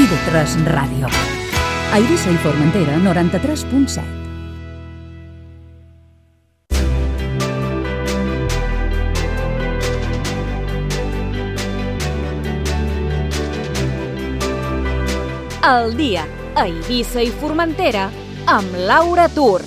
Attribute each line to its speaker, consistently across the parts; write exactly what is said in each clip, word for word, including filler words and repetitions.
Speaker 1: i ve tres Ràdio. A Eivissa i Formentera, noranta-tres punt set.
Speaker 2: El dia a Eivissa i Formentera amb Laura Tur.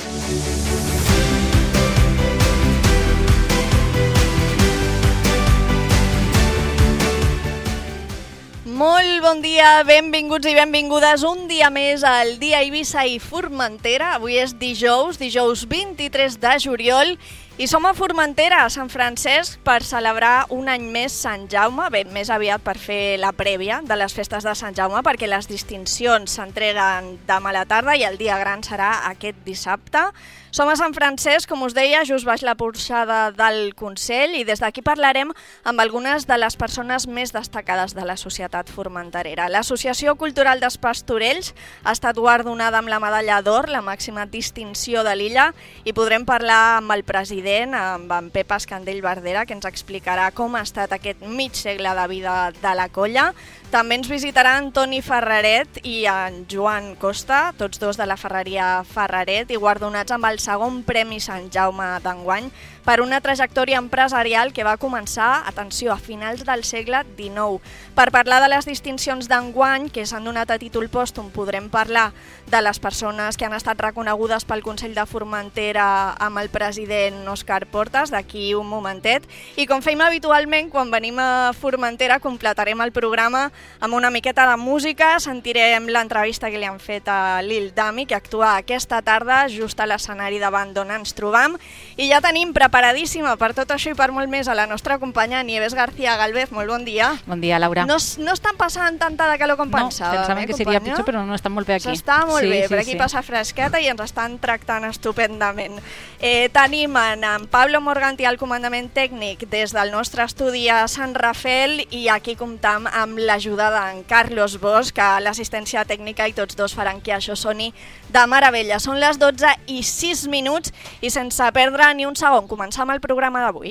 Speaker 3: Molt bon dia, benvinguts i benvingudes un dia més al dia Eivissa i Formentera. Avui és dijous, dijous vint-i-tres de juliol, i som a Formentera, a Sant Francesc, per celebrar un any més Sant Jaume, bé, més aviat per fer la prèvia de les festes de Sant Jaume, perquè les distincions s'entreguen demà a la tarda i el dia gran serà aquest dissabte. Som a Sant Francesc, com us deia, just baix la porxada del Consell, i des d'aquí parlarem amb algunes de les persones més destacades de la societat formenterera. L'Associació Cultural dels Pastorells ha estat guardonada amb la medalla d'or, la màxima distinció de l'illa, i podrem parlar amb el president, amb en Pep Escandell Verdera, que ens explicarà com ha estat aquest mig segle de vida de la colla. També ens visitaran Toni Ferraret i en Joan Costa, tots dos de la ferreria Ferraret i guardonats amb el segon Premi Sant Jaume d'enguany per una trajectòria empresarial que va començar, atenció, a finals del segle dinou. Per parlar de les distincions d'enguany que s'han donat a títol pòstum, podrem parlar de les persones que han estat reconegudes pel Consell de Formentera amb el president Òscar Portas, d'aquí un momentet. I com fem habitualment, quan venim a Formentera, completarem el programa amb una miqueta de música. Sentirem l'entrevista que li han fet a Lil Dami, que actua aquesta tarda just a l'escenari davant d'on ens trobam. I ja tenim preparadíssima per tot això i per molt més a la nostra companya Nieves García Galvez. Molt bon dia.
Speaker 4: Bon dia, Laura.
Speaker 3: No, no estan passant tanta de calor com pensava.
Speaker 4: No, pensàvem
Speaker 3: eh,
Speaker 4: que seria
Speaker 3: companya?
Speaker 4: pitjor, però no estan molt bé aquí.
Speaker 3: S'està molt
Speaker 4: sí,
Speaker 3: bé,
Speaker 4: sí,
Speaker 3: per aquí
Speaker 4: sí.
Speaker 3: passa fresqueta i ens estan tractant estupendament. Eh, tenim en, en Pablo Morganti al comandament tècnic des del nostre estudi a Sant Rafel, i aquí comptam amb l'ajuda d'en Carlos Bosch, a l'assistència tècnica, i tots dos faran que això soni de meravella. Són les dotze i sis minuts i sense perdre ni un segon començar amb el programa d'avui.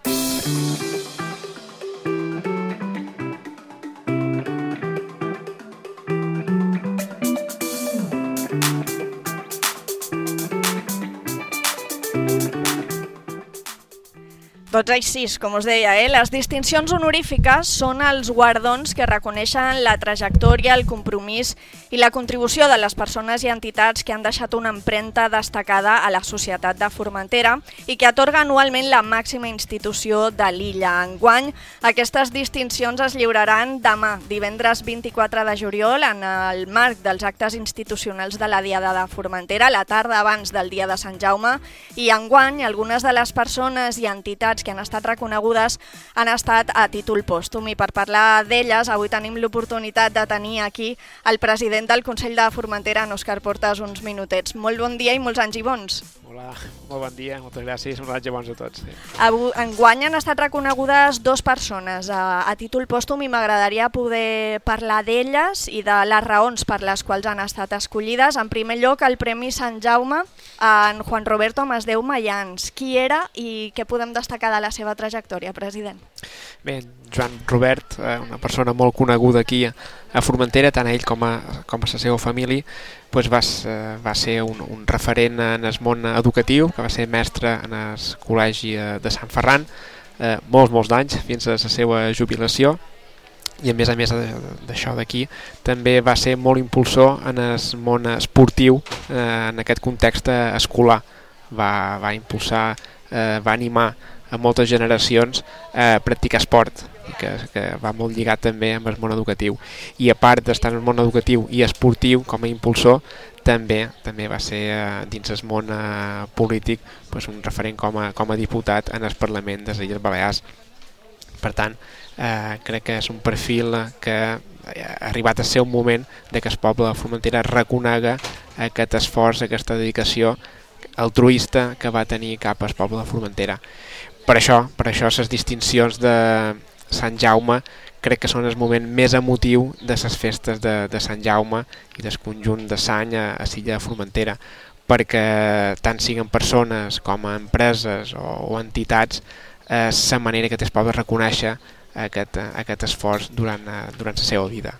Speaker 3: dotze i sis, com us deia, eh? Les distincions honorífiques són els guardons que reconeixen la trajectòria, el compromís i la contribució de les persones i entitats que han deixat una empremta destacada a la societat de Formentera i que atorga anualment la màxima institució de l'illa. Enguany, aquestes distincions es lliuraran demà, divendres vint-i-quatre de juliol, en el marc dels actes institucionals de la Diada de Formentera, la tarda abans del dia de Sant Jaume, i enguany algunes de les persones i entitats que han estat reconegudes han estat a títol pòstum, i per parlar d'elles avui tenim l'oportunitat de tenir aquí el president del Consell de Formentera, en Òscar Portas, uns minutets. Molt bon dia i molts anys i bons.
Speaker 5: Hola, molt bon dia, moltes gràcies, molts anys i bons a tots. Sí.
Speaker 3: Enguany han estat reconegudes dues persones a, a títol pòstum, i m'agradaria poder parlar d'elles i de les raons per les quals han estat escollides. En primer lloc, el Premi Sant Jaume, en Juan Roberto Masdeu Mayans. Qui era i què podem destacar de la seva trajectòria, president?
Speaker 5: Bé, Joan Robert, una persona molt coneguda aquí a Formentera, tant ell com a, com a la seva família, doncs va, va ser un, un referent en el món educatiu, que va ser mestre en el col·legi de Sant Ferran, eh, molts, molts d'anys, fins a la seva jubilació, i a més a més d'això d'aquí, també va ser molt impulsor en el món esportiu, eh, en aquest context escolar. Va, va impulsar, eh, va animar a moltes generacions a practicar esport, que, que va molt lligat també amb el món educatiu. I a part d'estar en el món educatiu i esportiu com a impulsor, també també va ser eh, dins el món eh, polític pues, un referent com a, com a diputat en el Parlament de les Illes Balears. Per tant, eh, crec que és un perfil que ha arribat a ser un moment de que el poble de Formentera reconega aquest esforç, aquesta dedicació altruista que va tenir cap al poble de Formentera. Per això, per això les distincions de Sant Jaume crec que són el moment més emotiu de les festes de, de Sant Jaume i del conjunt de l'any a, a l'illa de Formentera, perquè tant siguin persones com a empreses o, o entitats, és la manera que es pot reconèixer aquest, aquest esforç durant, durant la seva vida.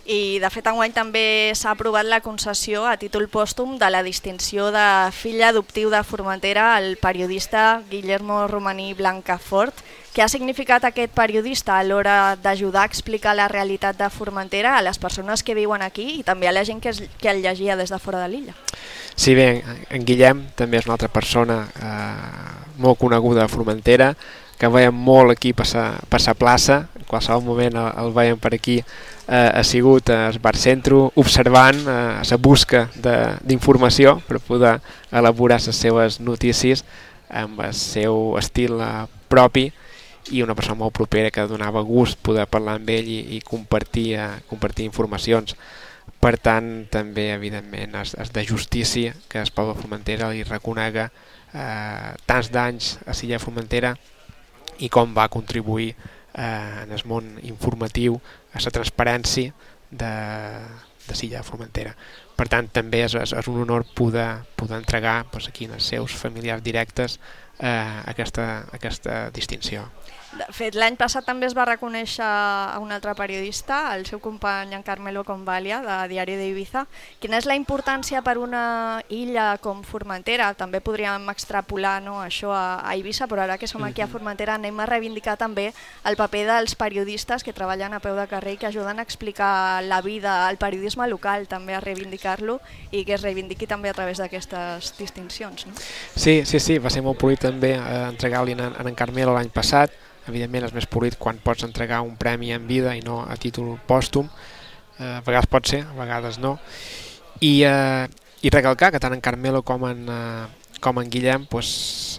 Speaker 3: I, de fet, enguany també s'ha aprovat la concessió a títol pòstum de la distinció de fill adoptiu de Formentera al periodista Guillermo Romaní Blancafort. Què ha significat aquest periodista a l'hora d'ajudar a explicar la realitat de Formentera a les persones que viuen aquí i també a la gent que, es, que el llegia des de fora de l'illa?
Speaker 5: Sí, bé, en Guillem també és una altra persona eh, molt coneguda a Formentera, que veiem molt aquí passar, passar plaça, en qualsevol moment el, el veiem per aquí, eh, ha sigut al bar centro observant eh, la busca d'informació per poder elaborar les seves notícies amb el seu estil eh, propi, i una persona molt propera que donava gust poder parlar amb ell i, i compartir, eh, compartir informacions. Per tant, també, evidentment, és, és de justícia que el poble de Formentera li reconega eh, tants d'anys a l'illa de Formentera i com va contribuir eh, en el món informatiu a la transparència de, de l'illa de Formentera. Per tant, també és, és, és un honor poder, poder entregar doncs, aquí als seus familiars directes eh, aquesta, aquesta distinció.
Speaker 3: De fet, l'any passat també es va reconèixer a un altre periodista, el seu company en Carmelo Convalia, de Diari d'Ibiza. Quina és la importància per una illa com Formentera? També podríem extrapolar, no, això a, a Eivissa, però ara que som aquí a Formentera anem a reivindicar també el paper dels periodistes que treballen a peu de carrer i que ajuden a explicar la vida, el periodisme local, també a reivindicar-lo i que es reivindiqui també a través d'aquestes distincions. No?
Speaker 5: Sí, sí, sí, va ser molt polit també eh, entregar-li en, en Carmelo l'any passat. Evidentment és més polit quan pots entregar un premi en vida i no a títol pòstum. Eh, a vegades pot ser, a vegades no. I, eh, i recalcar que tant en Carmelo com en, eh, com en Guillem pues,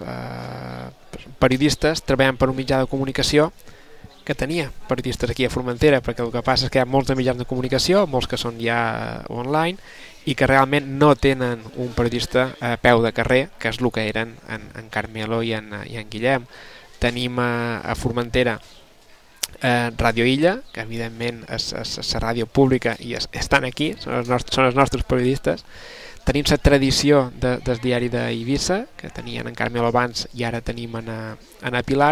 Speaker 5: eh, periodistes treballen per un mitjà de comunicació que tenia periodistes aquí a Formentera, perquè el que passa és que hi ha molts de mitjans de comunicació, molts que són ja online, i que realment no tenen un periodista a peu de carrer, que és el que eren en, en Carmelo i en, i en Guillem. Tenim a, a Formentera eh, Ràdio Illa, que evidentment és, és, és la ràdio pública i es, estan aquí, són els, nostres, són els nostres periodistes. Tenim la tradició de, del diari d'Eivissa, que tenien en Carmelo abans i ara tenim en a, en a Pilar,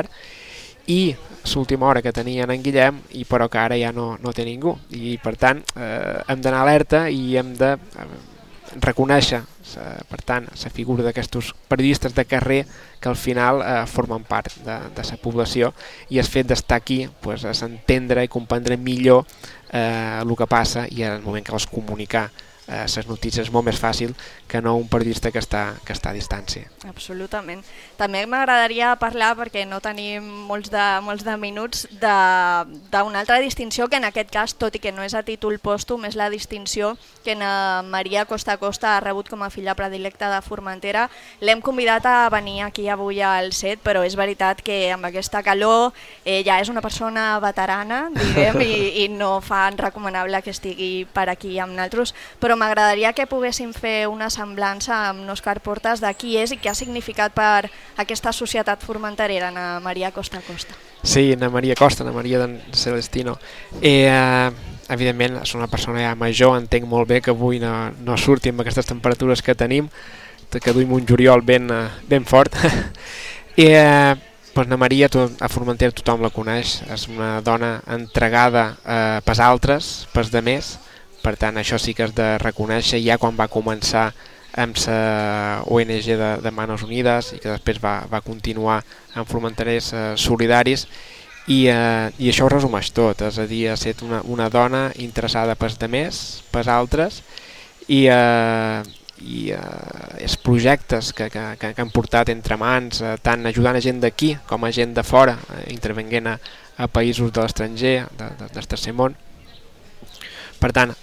Speaker 5: i l'última hora que tenien en Guillem, i però que ara ja no, no té ningú. I per tant eh, hem d'anar alerta i hem de eh, reconèixer per tant la figura d'aquests periodistes de carrer que al final eh, formen part de, de la població, i el fet d'estar aquí pues, és entendre i comprendre millor eh, el que passa, i en el moment que vols comunicar eh, les notícies és molt més fàcil que no un periodista que està, que està a distància.
Speaker 3: Absolutament. També m'agradaria parlar, perquè no tenim molts de, molts de minuts, d'una altra distinció que en aquest cas, tot i que no és a títol pòstum, és la distinció que en Maria Costa Costa ha rebut com a filla predilecta de Formentera. L'hem convidat a venir aquí avui al set, però és veritat que amb aquesta calor eh, ja és una persona veterana, diguem, i, i no fa recomanable que estigui per aquí amb nosaltres, però m'agradaria que poguéssim fer una semblança amb Òscar Portas de qui és i què ha significat per aquesta societat formenterera, na Maria Costa Costa.
Speaker 5: Sí, na Maria Costa, na Maria d'en Celestino. Eh, eh, evidentment, és una persona ja major, entenc molt bé que avui no, no surti amb aquestes temperatures que tenim, que duim un juliol ben, ben fort. I eh, pues, na Maria, a Formentera tothom la coneix, és una dona entregada eh, pels altres, pels demés. Per tant, això sí que és de reconèixer ja quan va començar amb la O N G de, de Manos Unides i que després va, va continuar amb Formenterers eh, Solidaris, i, eh, i això ho resumeix tot, és a dir, ha estat una, una dona interessada pels demés, pels altres, i, eh, i eh, els projectes que, que, que han portat entre mans, eh, tant ajudant a gent d'aquí com a gent de fora, eh, intervenint a, a països de l'estranger, de, de, del tercer món. Per tant,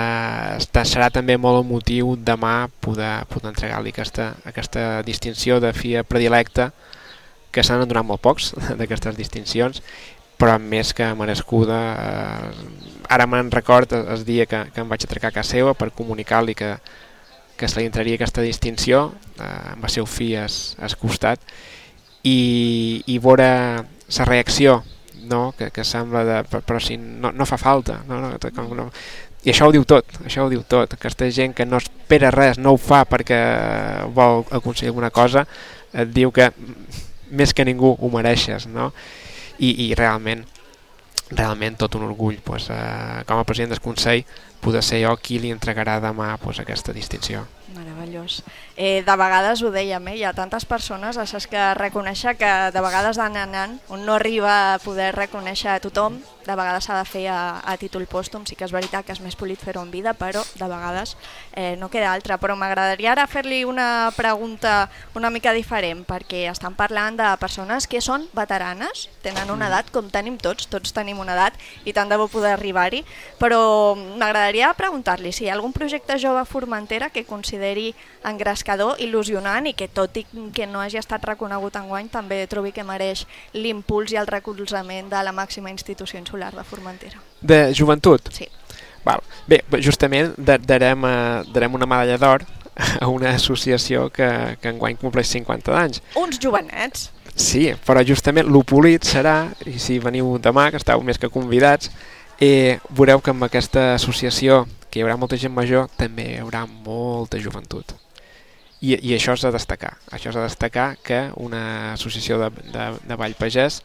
Speaker 5: eh, serà també molt emotiu demà poder, poder entregar-li aquesta, aquesta distinció de filla predilecta, que s'han donat molt pocs d'aquestes distincions, però més que merescuda. Eh, ara me'n record el dia que, que em vaig atracar a casa seva per comunicar-li que, que se li entraria aquesta distinció, eh, amb el seu fill al costat, i, i veure la reacció, no? que, que sembla de, però si no, no fa falta, no, no, com, no. I això ho diu tot, això ho diu tot. Aquesta gent que no espera res, no ho fa perquè vol aconseguir alguna cosa, et diu que més que ningú ho mereixes, no? I, i realment realment tot un orgull, doncs, eh, com a president del Consell, poder ser jo qui li entregarà demà doncs, aquesta distinció.
Speaker 3: Meravellós. Eh, de vegades ho dèiem, eh? Hi ha tantes persones a les que reconèixer que de vegades d'anant en anant, on no arriba a poder reconèixer a tothom, de vegades s'ha de fer a, a títol pòstum, sí que és veritat que és més polit fer-ho en vida, però de vegades eh, no queda altra. Però m'agradaria ara fer-li una pregunta una mica diferent, perquè estan parlant de persones que són veteranes, tenen una edat com tenim tots, tots tenim una edat i tant de bo poder arribar-hi, però m'agradaria preguntar-li si hi ha algun projecte jove a Formentera que consideri engrescador, il·lusionant i que tot i que no hagi estat reconegut enguany també trobi que mereix l'impuls i el recolzament de la màxima institució insular de Formentera.
Speaker 5: De joventut?
Speaker 3: Sí.
Speaker 5: Val. Bé, justament darem, darem una medalla d'or a una associació que, que enguany compleix cinquanta anys.
Speaker 3: Uns jovenets.
Speaker 5: Sí, però justament l'Opolit serà, i si veniu demà, que esteu més que convidats, eh, veureu que amb aquesta associació, que hi haurà molta gent major, també hi haurà molta joventut. I, i això és a destacar. Això és a destacar que una associació de, de, de Vall Pagès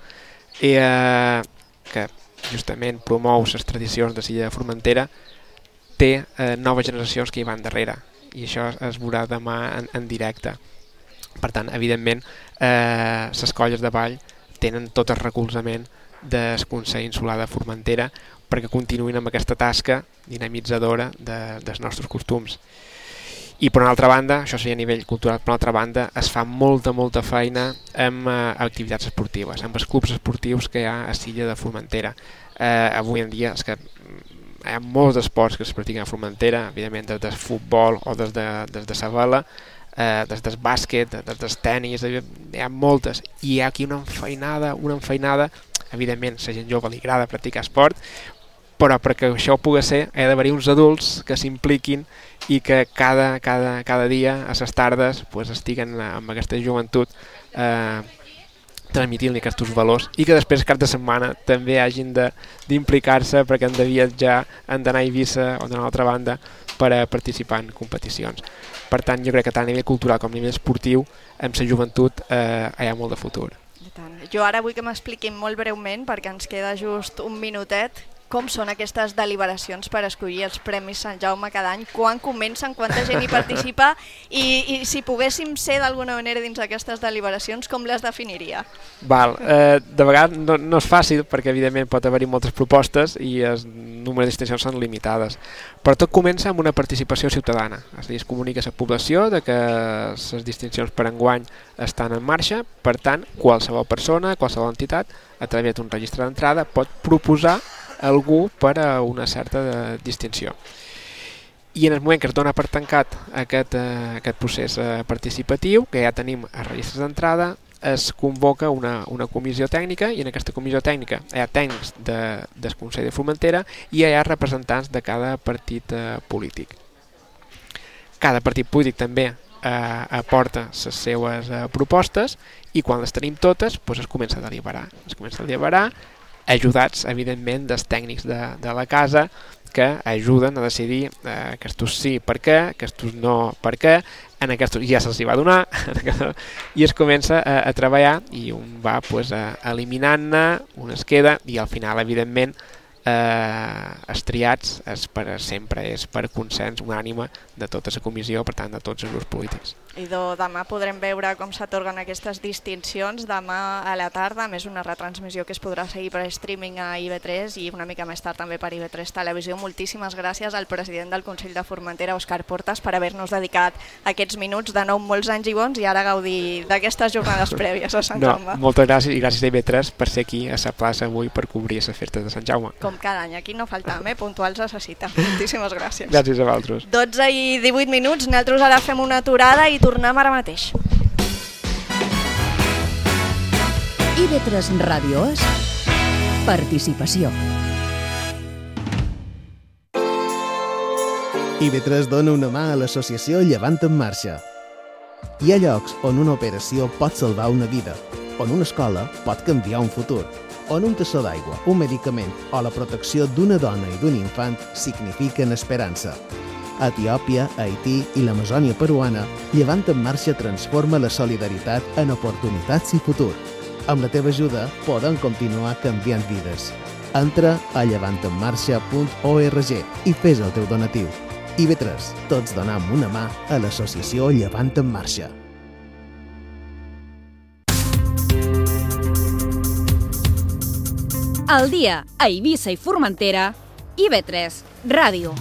Speaker 5: eh, que justament promou les tradicions de l'illa de Formentera té eh, noves generacions que hi van darrere i això es veurà demà en, en directe. Per tant, evidentment, eh, les colles de Vall tenen tot el recolzament del Consell Insular de Formentera perquè continuïn amb aquesta tasca dinamitzadora de, dels nostres costums. I per una altra banda, això seria a nivell cultural, per una altra banda es fa molta, molta feina amb eh, activitats esportives, amb els clubs esportius que hi ha a l'illa de Formentera. Eh, avui en dia és que hi ha molts esports que es practiquen a Formentera, evidentment des del futbol o des de, des de la vela, eh, des del bàsquet, des del tenis, hi ha moltes. I hi ha aquí una enfeinada, una enfeinada, evidentment la gent jove li agrada practicar esport, però perquè això pugui ser ha d'haver-hi uns adults que s'impliquin i que cada, cada, cada dia a les tardes pues, estiguen amb aquesta joventut eh, transmitint-li aquests valors i que després cap de setmana també hagin d'implicar-se perquè han de viatjar, han d'anar a Eivissa o d'una altra banda per a participar en competicions. Per tant, jo crec que tant a nivell cultural com a nivell esportiu amb la joventut eh, hi ha molt de futur.
Speaker 3: Jo ara vull que m'expliquin molt breument, perquè ens queda just un minutet, com són aquestes deliberacions per escollir els Premis Sant Jaume cada any, quan comencen, quanta gent hi participa i, i si poguéssim ser d'alguna manera dins d'aquestes deliberacions, com les definiria?
Speaker 5: Val, eh, de vegades no, no és fàcil perquè evidentment pot haver-hi moltes propostes i el número de distincions són limitades, però tot comença amb una participació ciutadana, és a dir, es comunica a la població de que les distincions per enguany estan en marxa, per tant, qualsevol persona, qualsevol entitat, a través d'un registre d'entrada pot proposar algú per a una certa de distinció. I en el moment que es dona per tancat aquest, eh, aquest procés eh, participatiu, que ja tenim a registres d'entrada, es convoca una, una comissió tècnica i en aquesta comissió tècnica hi ha tècnics de, del Consell de Formentera i hi ha representants de cada partit eh, polític. Cada partit polític també eh, aporta les seues eh, propostes i quan les tenim totes doncs es comença a deliberar. Es comença a deliberar ajudats, evidentment, dels tècnics de, de la casa que ajuden a decidir eh, aquests sí per què, aquests no per què, en aquests ja se'ls va donar, i es comença a, a treballar i un va pues, eliminant-ne, un es queda i al final, evidentment, eh, els triats és per, sempre és per consens unànime de tota la comissió, per tant, de tots els grups polítics.
Speaker 3: I do, demà podrem veure com s'atorguen aquestes distincions, demà a la tarda, més una retransmissió que es podrà seguir per streaming a I V tres i una mica més tard també per I V tres Televisió. Moltíssimes gràcies al president del Consell de Formentera, Òscar Portas, per haver-nos dedicat aquests minuts, de nou molts anys i bons, i ara gaudir d'aquestes jornades prèvies a Sant
Speaker 5: no,
Speaker 3: Jaume.
Speaker 5: Moltes gràcies i gràcies a I V tres per ser aquí a la plaça avui per cobrir les festes de Sant Jaume.
Speaker 3: Com cada any, aquí no faltam, eh? Puntuals a la cita. Moltíssimes gràcies.
Speaker 5: Gràcies a vosaltres.
Speaker 3: dotze i divuit minuts, nosaltres ara fem una aturada i tornem ara mateix.
Speaker 1: I V tres Ràdio és participació.
Speaker 4: I V tres dona una mà a l'associació Llevant en Marxa. Hi ha llocs on una operació pot salvar una vida, on una escola pot canviar un futur, on un tassó d'aigua, un medicament o la protecció d'una dona i d'un infant signifiquen esperança. A Etiòpia, Haití i l'Amazònia peruana, Llevant en Marxa transforma la solidaritat en oportunitats i futur. Amb la teva ajuda, podem continuar canviant vides. Entra a llevantenmarxa punt org i fes el teu donatiu. I bé tres, tots donam una mà a l'associació Llevant en Marxa.
Speaker 2: El dia a Eivissa i Formentera, I V tres Ràdio.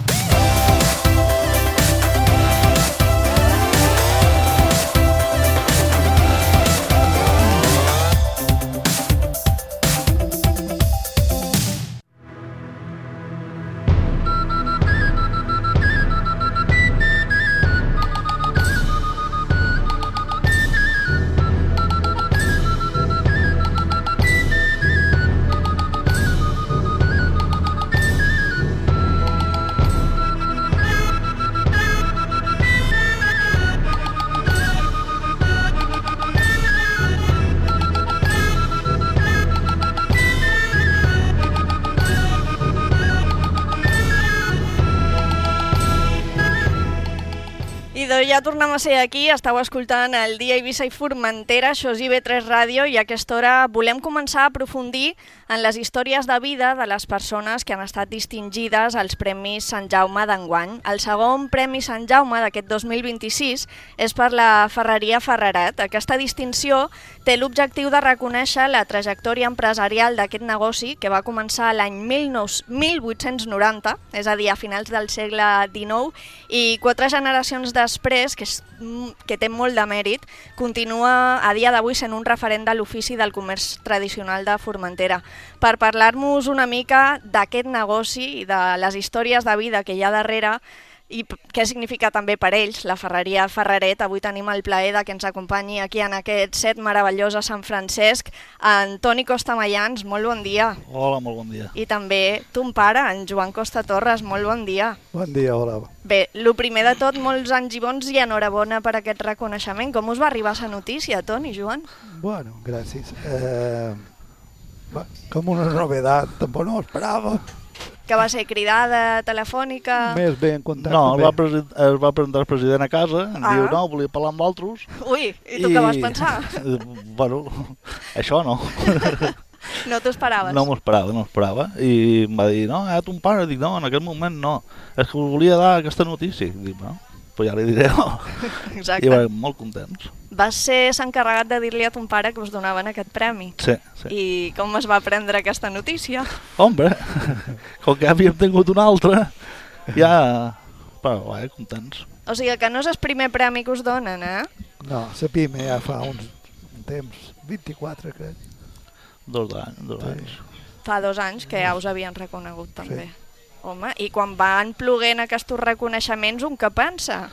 Speaker 3: Ja tornem a ser aquí, estàu escoltant el dia Eivissa i Formentera, això és I V tres Ràdio, i a aquesta hora volem començar a aprofundir en les històries de vida de les persones que han estat distingides als Premis Sant Jaume d'enguany. El segon Premi Sant Jaume d'aquest dos mil vint-i-sis és per la Ferreria Ferreret. Aquesta distinció té l'objectiu de reconèixer la trajectòria empresarial d'aquest negoci que va començar l'any mil vuit-cents noranta, és a dir, a finals del segle dinou, i quatre generacions després, que, és, que té molt de mèrit, continua a dia d'avui sent un referent de l'ofici del comerç tradicional de Formentera. Per parlar-nos una mica d'aquest negoci i de les històries de vida que hi ha darrere i què significa també per ells la Ferreria Ferreret, avui tenim el plaer de que ens acompanyi aquí en aquest set meravellós a Sant Francesc en Toni Costamayans, molt bon dia.
Speaker 6: Hola, molt bon dia.
Speaker 3: I també ton pare, en Joan Costa Torres, molt bon dia.
Speaker 6: Bon dia, hola.
Speaker 3: Bé, el primer de tot, molts anys i bons i enhorabona per aquest reconeixement. Com us va arribar aquesta notícia, Toni, Joan?
Speaker 6: Bueno, gràcies. Eh, va, com una novedat, tampoc no ho esperava.
Speaker 3: Que va ser cridada telefònica?
Speaker 6: Més bé en contacte. No, es va, presen es va presentar el president a casa, em ah. diu, no, volia parlar amb altres.
Speaker 3: Ui, i tu I... què vas pensar?
Speaker 6: Bueno, això no.
Speaker 3: No t'ho esperaves?
Speaker 6: No m'ho esperava, no m'ho esperava. I em va dir, no, eh, ton pare. Dic, no, en aquest moment no. És que us volia dar aquesta notícia. Dic, no, però ja li diré.
Speaker 3: Exacte.
Speaker 6: I vam molt contents.
Speaker 3: Vas ser s'encarregat de dir-li a ton pare que us donaven aquest premi.
Speaker 6: Sí, sí.
Speaker 3: I com es va prendre aquesta notícia?
Speaker 6: Hombre, com que havíem tingut una altra, ja... Però, eh, contents.
Speaker 3: O sigui que no és el primer premi que us donen, eh?
Speaker 7: No, la PIME ja fa uns temps, vint-i-quatre, crec.
Speaker 6: Dos anys, dos
Speaker 7: sí.
Speaker 6: anys.
Speaker 3: Fa dos anys que ja us havien reconegut també.
Speaker 7: Sí.
Speaker 3: Home, i quan van ploguent aquests reconeixements, un què pensa?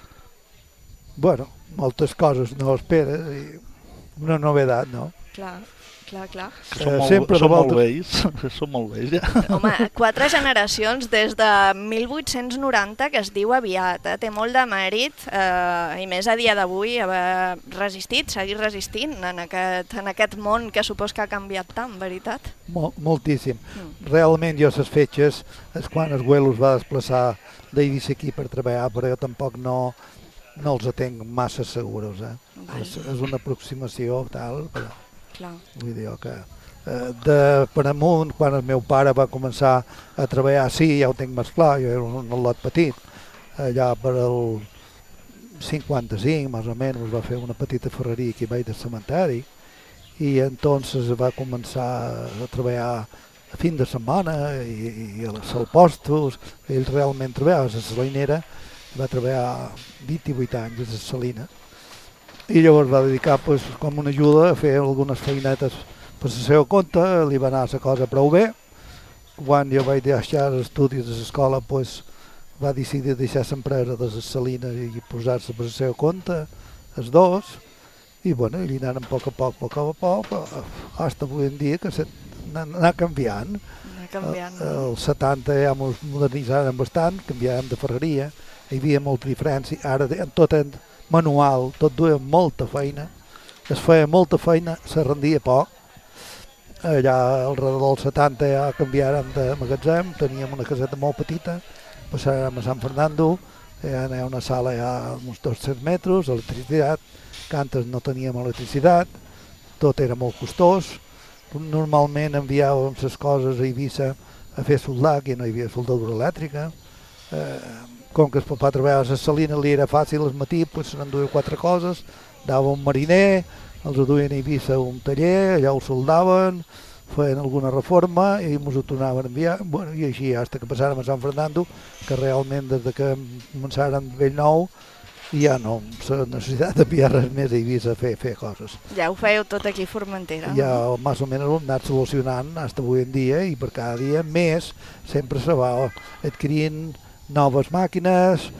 Speaker 7: Bueno, moltes coses no esperes i una novedat, no?
Speaker 3: Clar, clar, clar.
Speaker 6: Som, eh, molt, som molt vells, som molt vells ja.
Speaker 3: Home, quatre generacions des de mil vuit-cents noranta, que es diu aviat, eh? Té molt de mèrit, eh, i més a dia d'avui haver resistit, seguir resistint en aquest, en aquest món que supos que ha canviat tant, veritat?
Speaker 7: Mol, moltíssim. Mm. Realment jo les fetges és quan el Güell us va desplaçar d'Eivissa aquí per treballar, però jo tampoc no... no els atenc massa segurs, eh? És, és una aproximació tal, però
Speaker 3: clar.
Speaker 7: Vull dir que eh, de per amunt, quan el meu pare va començar a treballar, sí, ja ho tinc més clar, jo era un, un lot petit, allà per el cinquanta-cinc, més o menys, va fer una petita ferreria aquí baix del cementeri, i entonces va començar a treballar a fin de setmana i, i als postos, ell realment treballava a la salinera, va treballar vint-i-vuit anys a la salina i llavors va dedicar pues, com una ajuda a fer algunes feinetes per la seva compte, li va anar la cosa prou bé. Quan jo vaig deixar els estudis de l'escola pues, va decidir deixar l'empresa de la salina i posar-se per la seva compte, els dos, i bueno, i li anaren a poc a poc, poc a poc, fins avui en dia que anar canviant.
Speaker 3: canviant.
Speaker 7: El setanta ja ens modernitzàrem bastant, canviàrem de ferreria, hi havia molta diferència, ara tot és manual, tot duia molta feina, es feia molta feina, se rendia poc. Allà al redador del setanta ja canviàrem de magatzem, teníem una caseta molt petita, passàrem a Sant Fernando, ja hi ha una sala ja uns dos-cents metres, electricitat, que antes no teníem electricitat, tot era molt costós, normalment enviàvem les coses a Eivissa a fer soldar, que no hi havia soldadura elèctrica. Eh, com que el papà treballava a la salina, li era fàcil al matí, pues, se n'enduia quatre coses, dava un mariner, els duien a Eivissa a un taller, allà ho soldaven, feien alguna reforma i ens ho tornaven a enviar, bueno, i així, fins que passàrem a Sant Fernando, que realment des de que començàrem Bellnou ja no, la necessitat d'enviar res més a Eivissa a fer, fer coses.
Speaker 3: Ja ho fèieu tot aquí a Formentera.
Speaker 7: Ja més o menys ho hem anat solucionant fins avui en dia i per cada dia més sempre se va adquirint noves màquines,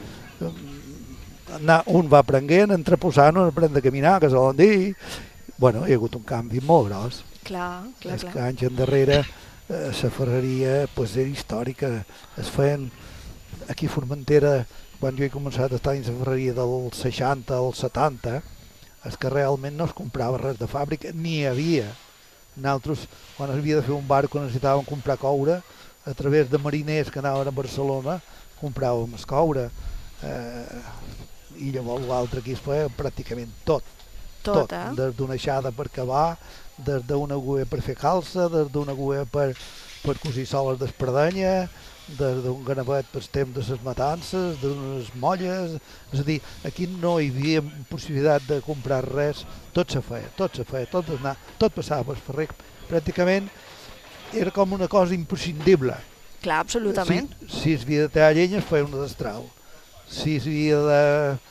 Speaker 7: un va aprenent, entreposant, un aprèn a caminar, que se l'han dit. Bueno, hi ha hagut un canvi molt gros.
Speaker 3: Clar, clar,
Speaker 7: Els
Speaker 3: clar.
Speaker 7: que anys endarrere la ferreria pues, era històrica. Es feien aquí a Formentera, quan jo he començat a estar dins la ferreria dels seixanta als setanta, és que realment no es comprava res de fàbrica, ni hi havia. Nosaltres, quan es havia de fer un barco, necessitàvem comprar coure, a través de mariners que anaven a Barcelona, compràvem el coure. Eh, I llavors l'altre aquí es feia pràcticament tot.
Speaker 3: Tot, eh?
Speaker 7: Des d'una aixada per cavar, des d'una agulla per fer calça, des d'una agulla per, per cosir soles d'espardenya, des d'un ganavet per temps de les matances, d'unes molles. És a dir, aquí no hi havia possibilitat de comprar res, tot se feia, tot se feia, tot, anar, tot passava pel ferrer. Pràcticament era com una cosa imprescindible.
Speaker 3: Clar, absolutament.
Speaker 7: Si, si es havia de tallar llenya es feia una destral. Si es havia de...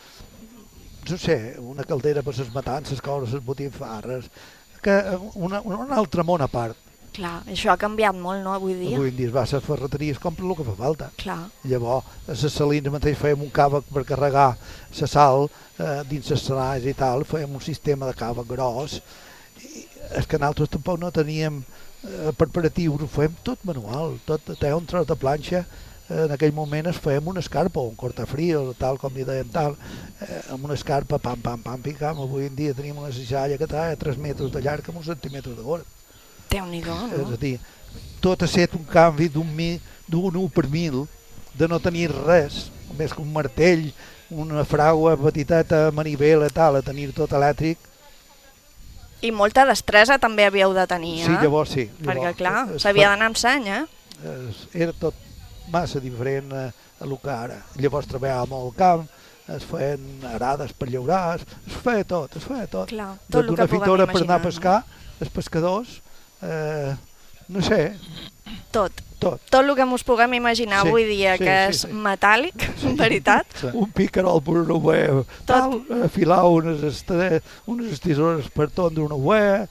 Speaker 7: no sé, una caldera per les matances, coses, les botifarres, que una, un altre món a part.
Speaker 3: Clar, això ha canviat molt, no, avui dia?
Speaker 7: Avui en dia es va a les ferreteries, compra el que fa falta.
Speaker 3: Clar.
Speaker 7: Llavors, a les salines mateix fèiem un càvec per carregar la sal eh, dins les salades i tal, fèiem un sistema de càvec gros. I és que nosaltres tampoc no teníem eh, preparatius, ho fèiem tot manual, tot, té un tros de planxa. En aquell moment es fèiem una escarpa o un cortafrío, tal com li deien tal, eh, amb una escarpa, pam, pam, pam, picam. Avui en dia tenim una cixalla que té tres metres de llarg amb uns centímetres de gora.
Speaker 3: Déu-n'hi-do, no?
Speaker 7: És a dir, tot ha estat un canvi d'un u per mil, de no tenir res, més que un martell, una fragua petiteta, manivela, tal, a tenir tot elèctric.
Speaker 3: I molta destresa també havíeu de tenir, eh?
Speaker 7: Sí, llavors sí.
Speaker 3: Perquè,
Speaker 7: Llavors,
Speaker 3: clar,
Speaker 7: es
Speaker 3: s'havia
Speaker 7: fa-
Speaker 3: d'anar amb seny, eh?
Speaker 7: es- Era tot massa diferent a, a el que ara. Llavors treballàvem al camp, es feien arades per llaurar, es, es feia tot, es feia tot.
Speaker 3: Clar,
Speaker 7: Des
Speaker 3: tot el
Speaker 7: d'una
Speaker 3: que puguem
Speaker 7: fitora per
Speaker 3: imaginar.
Speaker 7: anar a pescar, els pescadors, eh, no sé,
Speaker 3: Tot.
Speaker 7: tot.
Speaker 3: Tot el que ens puguem imaginar
Speaker 7: Sí,
Speaker 3: avui dia,
Speaker 7: sí,
Speaker 3: que
Speaker 7: sí,
Speaker 3: és
Speaker 7: sí.
Speaker 3: metàl·lic, en veritat.
Speaker 6: Sí.
Speaker 7: Un picarol per una uea, tal, afilar unes, est- unes tisores per tondre una uea,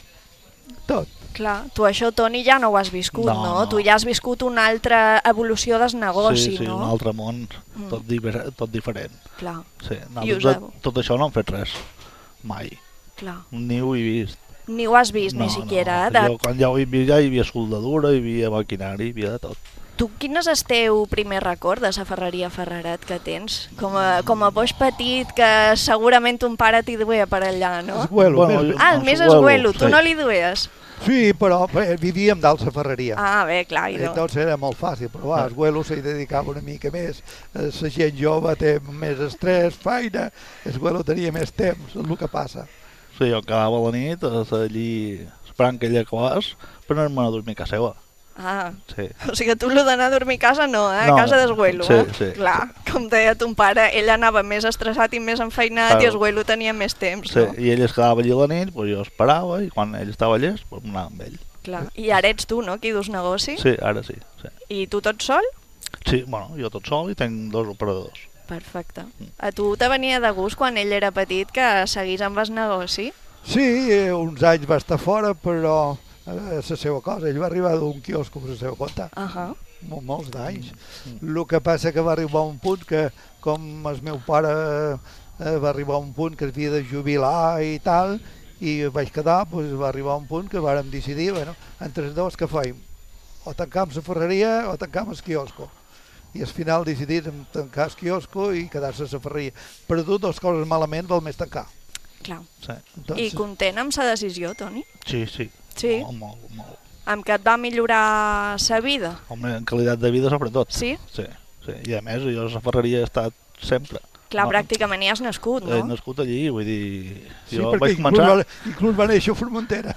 Speaker 7: tot.
Speaker 3: Clar, tu això, Toni, ja no ho has viscut, no?
Speaker 6: No, no.
Speaker 3: Tu ja has viscut una altra evolució del negoci,
Speaker 6: sí, sí,
Speaker 3: no?
Speaker 6: un altre món,
Speaker 3: Mm.
Speaker 6: tot, diver, tot diferent.
Speaker 3: Clar,
Speaker 6: Sí,
Speaker 3: I us
Speaker 6: nosaltres
Speaker 3: heu-
Speaker 6: tot això no hem fet res, mai.
Speaker 3: clar.
Speaker 6: Ni ho he vist.
Speaker 3: Ni ho has vist,
Speaker 6: no,
Speaker 3: ni siquiera.
Speaker 6: no.
Speaker 3: De...
Speaker 6: Jo, quan ja ho he vist, ja hi havia soldadura, hi havia maquinari, hi havia de tot.
Speaker 3: Tu, quin és el teu primer record de la ferreria Ferreret que tens? Com a, com a boix petit, que segurament ton pare t'hi duia per allà, no?
Speaker 7: Esguelo,
Speaker 6: Bueno,
Speaker 7: més-
Speaker 6: jo-
Speaker 3: Ah, el
Speaker 6: amb
Speaker 3: més
Speaker 6: esguelo,
Speaker 3: esguelo, tu
Speaker 6: sí.
Speaker 3: no li duies?
Speaker 7: Sí, però eh, vivíem dalt la ferreria.
Speaker 3: Ah, bé, clar, i no.
Speaker 7: Entonces era molt fàcil, però va, Esguelo s'hi dedicava una mica més. Eh, La gent jove té més estrès, feina, Esguelo tenia més temps, és el que passa.
Speaker 6: Sí, jo quedava a la nit allí esperant que ell acabés per anar-me'n a dormir a casa seva.
Speaker 3: Ah,
Speaker 6: Sí.
Speaker 3: o sigui, tu el d'anar a dormir a casa no, eh? A
Speaker 6: No,
Speaker 3: casa d'Esguelo,
Speaker 6: sí,
Speaker 3: eh?
Speaker 6: sí,
Speaker 3: Clar, com deia ton pare, ell anava més estressat i més enfeinat
Speaker 6: Claro.
Speaker 3: i Esguelo tenia més temps,
Speaker 6: Sí,
Speaker 3: no?
Speaker 6: i ell es quedava allí a la nit, doncs jo esperava, i quan ell estava llest, doncs anava amb ell.
Speaker 3: Clar. I ara ets tu, no?, qui dus negoci?
Speaker 6: Sí, ara sí. Sí,
Speaker 3: I tu tot sol?
Speaker 6: sí bueno, jo tot sol i tinc dos operadors.
Speaker 3: Perfecte. A tu te venia de gust quan ell era petit que seguís amb el negoci?
Speaker 7: Sí, eh, uns anys va estar fora, però eh, és la seva cosa. Ell va arribar d'un quiosc per la seva compte,
Speaker 3: Ahà.
Speaker 7: Mol, molts d'anys. El que passa que va arribar a un punt que, com el meu pare eh, va arribar a un punt que es havia de jubilar i tal, i vaig quedar, doncs va arribar a un punt que vàrem decidir, bueno, entre els dos què feim? O tancam la ferreria o tancam el quiosco. I al final decidim tancar el quiosco i quedar-se a la ferreria. Però tu, dues coses malament, val més tancar.
Speaker 3: Clar.
Speaker 6: Sí,
Speaker 3: I content amb sa decisió, Toni?
Speaker 6: sí. sí.
Speaker 3: Sí?
Speaker 6: Molt, molt, molt.
Speaker 3: Amb que et va millorar sa vida?
Speaker 6: Home, en qualitat de vida sobretot.
Speaker 3: Sí?
Speaker 6: Sí, sí. I a més, jo a la ferreria he estat sempre.
Speaker 3: Clar,
Speaker 6: No.
Speaker 3: pràcticament hi has nascut,
Speaker 6: He
Speaker 3: no?
Speaker 6: nascut allí, vull dir...
Speaker 7: Sí,
Speaker 6: jo
Speaker 7: perquè
Speaker 6: vaig
Speaker 7: inclús,
Speaker 6: començar...
Speaker 7: va, inclús va néixer a Formentera.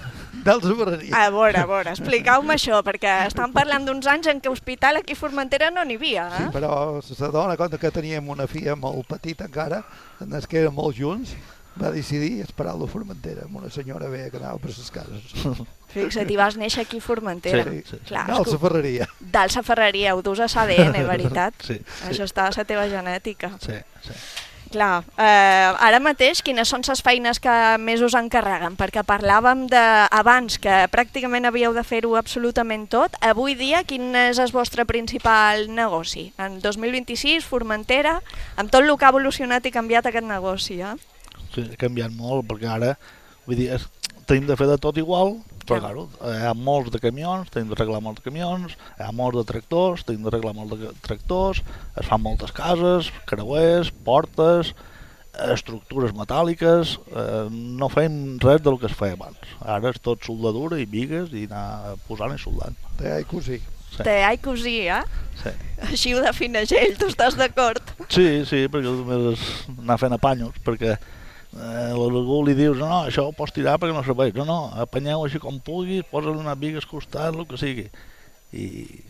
Speaker 7: de la ferreria.
Speaker 3: A veure, a veure, expliqueu-me això, perquè estan parlant d'uns anys en què hospital aquí a Formentera no n'hi havia, eh?
Speaker 7: Sí, però se dona compte que teníem una filla molt petita encara, en els que érem molt junts, va decidir esperar-lo a Formentera, amb una senyora veia que anava per les cases.
Speaker 3: Fixa't, i vas néixer aquí a Formentera.
Speaker 7: Sí, sí.
Speaker 3: Clar,
Speaker 7: No, la ferreria.
Speaker 3: d'Alsa Ferreria, ho dus a l'A D N, veritat?
Speaker 6: Sí, sí.
Speaker 3: Això està a la teva genètica.
Speaker 6: Sí, sí.
Speaker 3: Clar, eh, ara mateix quines són les feines que més us encarreguen? Perquè parlàvem de, abans que pràcticament havíeu de fer-ho absolutament tot. Avui dia, quin és el vostre principal negoci? En dos mil vint-i-sis, Formentera, amb tot el que ha evolucionat i canviat aquest negoci, eh?
Speaker 6: Sí, ha canviat molt, perquè ara, vull dir, és, tenim de fer de tot igual, però,
Speaker 3: Clar.
Speaker 6: claro, hi ha molts de camions, tenim d'arreglar molts de camions, hi ha molts de tractors, tenim d'arreglar molts de tractors, es fan moltes cases, creuers, portes, estructures metàl·liques, eh, no fem res del que es feia abans. Ara és tot soldadura i bigues i anar posant i soldant.
Speaker 7: Té i cosí.
Speaker 6: Sí.
Speaker 3: Té ai cosí, eh?
Speaker 6: Sí.
Speaker 3: Així ho defineix ell, tu estàs d'acord?
Speaker 6: Sí, sí, perquè només és anar fent apanyos, perquè eh, algú li dius, no, no, això ho pots tirar perquè no serveix. No, no, apanyeu així com puguis, posa-li una biga al costat, el que sigui. I...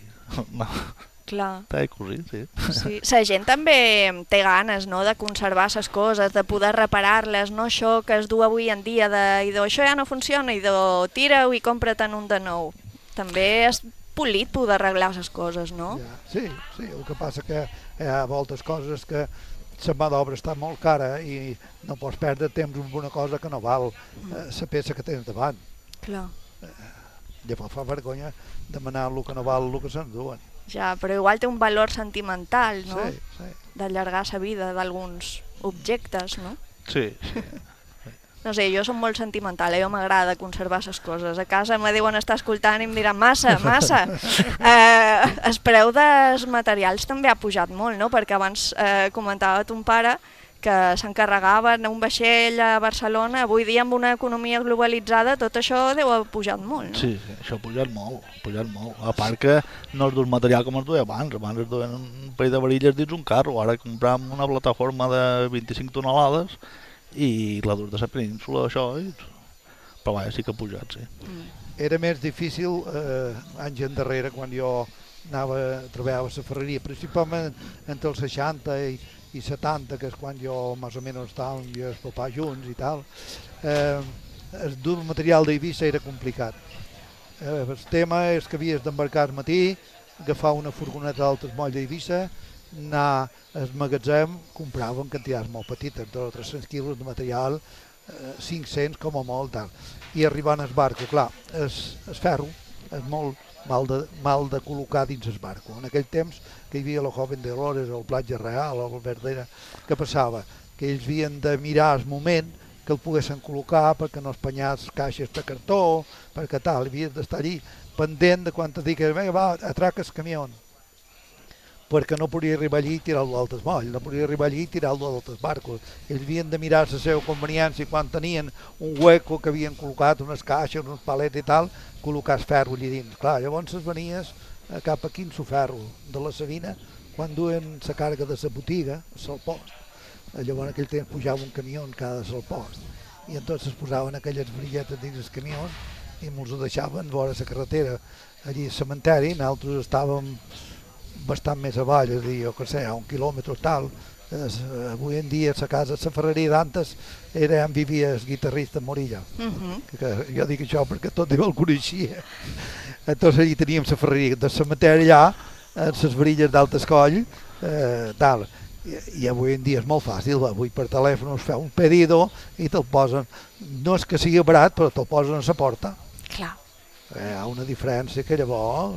Speaker 6: no,
Speaker 3: Clar.
Speaker 6: té cosí, sí.
Speaker 3: Sí, la gent també té ganes, no?, de conservar les coses, de poder reparar-les, no això que es du avui en dia de idò, això ja no funciona, idò, tira-ho i compra-te'n un de nou. També és polit poder arreglar les coses, no?
Speaker 7: Ja. Sí, sí, el que passa que hi ha moltes coses que la mà d'obra està molt cara i no pots perdre temps en una cosa que no val la eh, peça que tens davant.
Speaker 3: Clar.
Speaker 7: Llavors fa vergonya demanar el que no val el que se'ns duen.
Speaker 3: Ja, però igual té un valor sentimental, no?,
Speaker 7: Sí, sí.
Speaker 3: d'allargar la vida d'alguns objectes, no?
Speaker 6: Sí, sí.
Speaker 3: No sé, jo som molt sentimental, eh? Jo m'agrada conservar les coses. A casa me diuen estar escoltant i em diran massa, massa. Eh, el preu dels materials també ha pujat molt, no? Perquè abans eh, comentava ton pare que s'encarregaven un vaixell a Barcelona. Avui dia, amb una economia globalitzada, tot això deu haver pujat molt, no?
Speaker 6: Sí, sí, això ha pujat molt, ha pujat molt. A part que no és d'un material com es duia abans, abans es duien un parell de varilles dins un carro, ara compram una plataforma de vint-i-cinc tonelades i la dur de la península, això, i... però vaja, sí que ha pujat, sí.
Speaker 3: Mm.
Speaker 7: Era més difícil eh, anys endarrere, quan jo anava a treballar a la ferreria, principalment entre els seixanta i, i setanta, que és quan jo més o menys estàvem i el papà junts i tal. Eh, el dur material d'Eivissa era complicat. Eh, el tema és que havies d'embarcar al matí, agafar una furgoneta d'altes moll d'Eivissa, anar al magatzem, compraven quantitats molt petites, dos o tres-cents quilos de material, eh, cinc-cents com a molt, tal. I arribant al barco, clar, el ferro és molt mal de, mal de col·locar dins el barco. En aquell temps que hi havia la Joven de Dolores, el Platja Real, el Verdera, què passava? Que ells havien de mirar el moment que el poguessin col·locar perquè no espanyàs caixes de cartó, perquè tal, havies d'estar allí pendent de quan te digues, vinga, va, atraca el camió, perquè no podia arribar allí i tirar-lo d'altres moll, no podia arribar allí i tirar-lo d'altres barcos. Ells havien de mirar la seva conveniència quan tenien un hueco que havien col·locat, unes caixes, uns palets i tal, col·locar el ferro allà dins. Clar, llavors es venies cap a quinze ferro de la Sabina, quan duen la càrrega de la botiga, al salpost. Llavors en aquell temps pujava un camió en cada salpost, i entonces es posaven aquelles brilletes dins els camions i ens ho deixaven vora la carretera, allí al cementeri. Nosaltres estàvem bastant més avall, és a dir, jo que sé, a un quilòmetre tal. Es, avui en dia la casa, la ferreria d'antes era on vivia el guitarrista Morilla. Uh -huh. que, que jo dic això perquè tot Déu el coneixia. Entonces allí teníem la ferreria de cementeri allà, amb les varilles d'altes coll, eh, tal. I, I avui en dia és molt fàcil, avui per telèfon us feu un pedido i te'l posen, no és que sigui barat, però te'l posen a la porta.
Speaker 3: Clar.
Speaker 7: Eh, hi ha una diferència que llavors,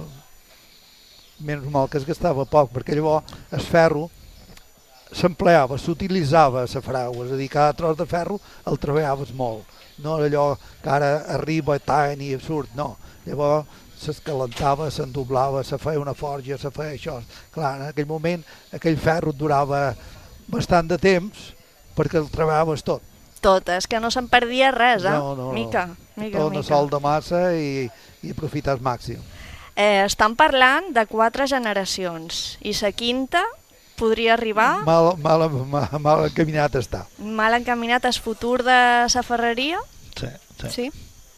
Speaker 7: menys mal que es gastava poc, perquè llavors el ferro s'empleava, s'utilitzava a la frau, és a dir, cada tros de ferro el treballaves molt, no allò que ara arriba tant i surt, no, llavors s'escalentava, s'endoblava, se feia una forja, se feia això. Clar, en aquell moment aquell ferro durava bastant de temps perquè el treballaves tot.
Speaker 3: Tot, és que no se'n perdia res, eh?
Speaker 7: No, no,
Speaker 3: mica, mica,
Speaker 7: tot
Speaker 3: mica.
Speaker 7: una sol de massa i, i aprofitar al màxim.
Speaker 3: Eh, estan parlant de quatre generacions i la quinta podria arribar...
Speaker 7: Mal, mal, mal, mal encaminat està.
Speaker 3: Mal encaminat el futur de la ferreria?
Speaker 6: Sí, sí.
Speaker 3: Sí?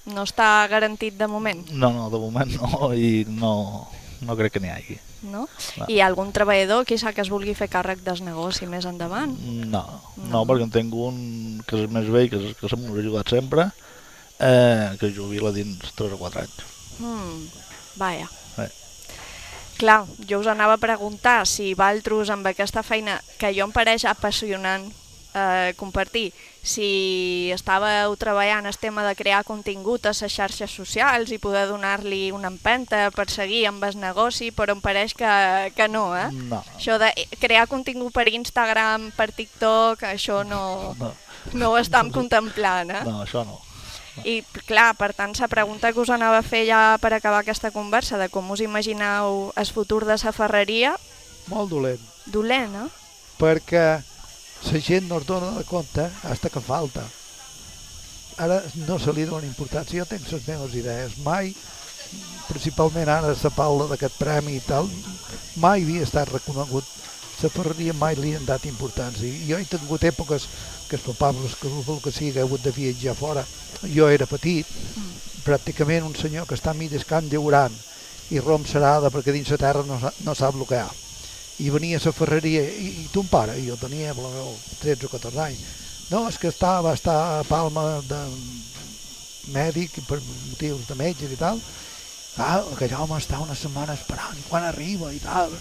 Speaker 3: No està garantit de moment?
Speaker 6: No, no, de moment no, i no, no crec que n'hi hagi.
Speaker 3: No?
Speaker 6: No.
Speaker 3: I hi ha algun treballador, quizà, que es vulgui fer càrrec del negoci més endavant?
Speaker 6: No, no, no, perquè en tinc un que és més vell, que, és, que se m'ha ajudat sempre, eh, que jubila dins tres o quatre anys.
Speaker 3: Mm, vaja.
Speaker 6: Eh.
Speaker 3: Clar, jo us anava a preguntar si vosaltres amb aquesta feina, que jo em pareix apassionant eh, compartir, si estàveu treballant el tema de crear contingut a les xarxes socials i poder donar-li una empenta per seguir amb el negoci, però em pareix que, que no, eh?
Speaker 6: No.
Speaker 3: Això de crear contingut per Instagram, per TikTok, això no,
Speaker 6: No.
Speaker 3: no ho estem contemplant, eh?
Speaker 6: No, això no.
Speaker 3: I clar, per tant, la pregunta que us anava a fer ja per acabar aquesta conversa de com us imagineu el futur de la ferreria,
Speaker 7: Molt dolent,
Speaker 3: dolent, eh?
Speaker 7: perquè la gent no es dona de compte hasta que falta. Ara no se li dona importància, jo tinc les meves idees. Mai, principalment ara se parla d'aquest premi i tal, mai havia estat reconegut. La ferreria mai li han dat importància. Jo he tingut èpoques que els papables, que el que sigui, ha hagut de viatjar fora. Jo era petit, pràcticament un senyor que està a mi d'escant llaurant i romp serada perquè dins la terra no, no sap el que hi ha. I venia a la ferreria, i, i ton pare, i jo tenia tretze o catorze anys, no, és que està, va estar a Palma de mèdic per motius de metges i tal, ah, aquell home està una setmana esperant, i quan arriba i tal.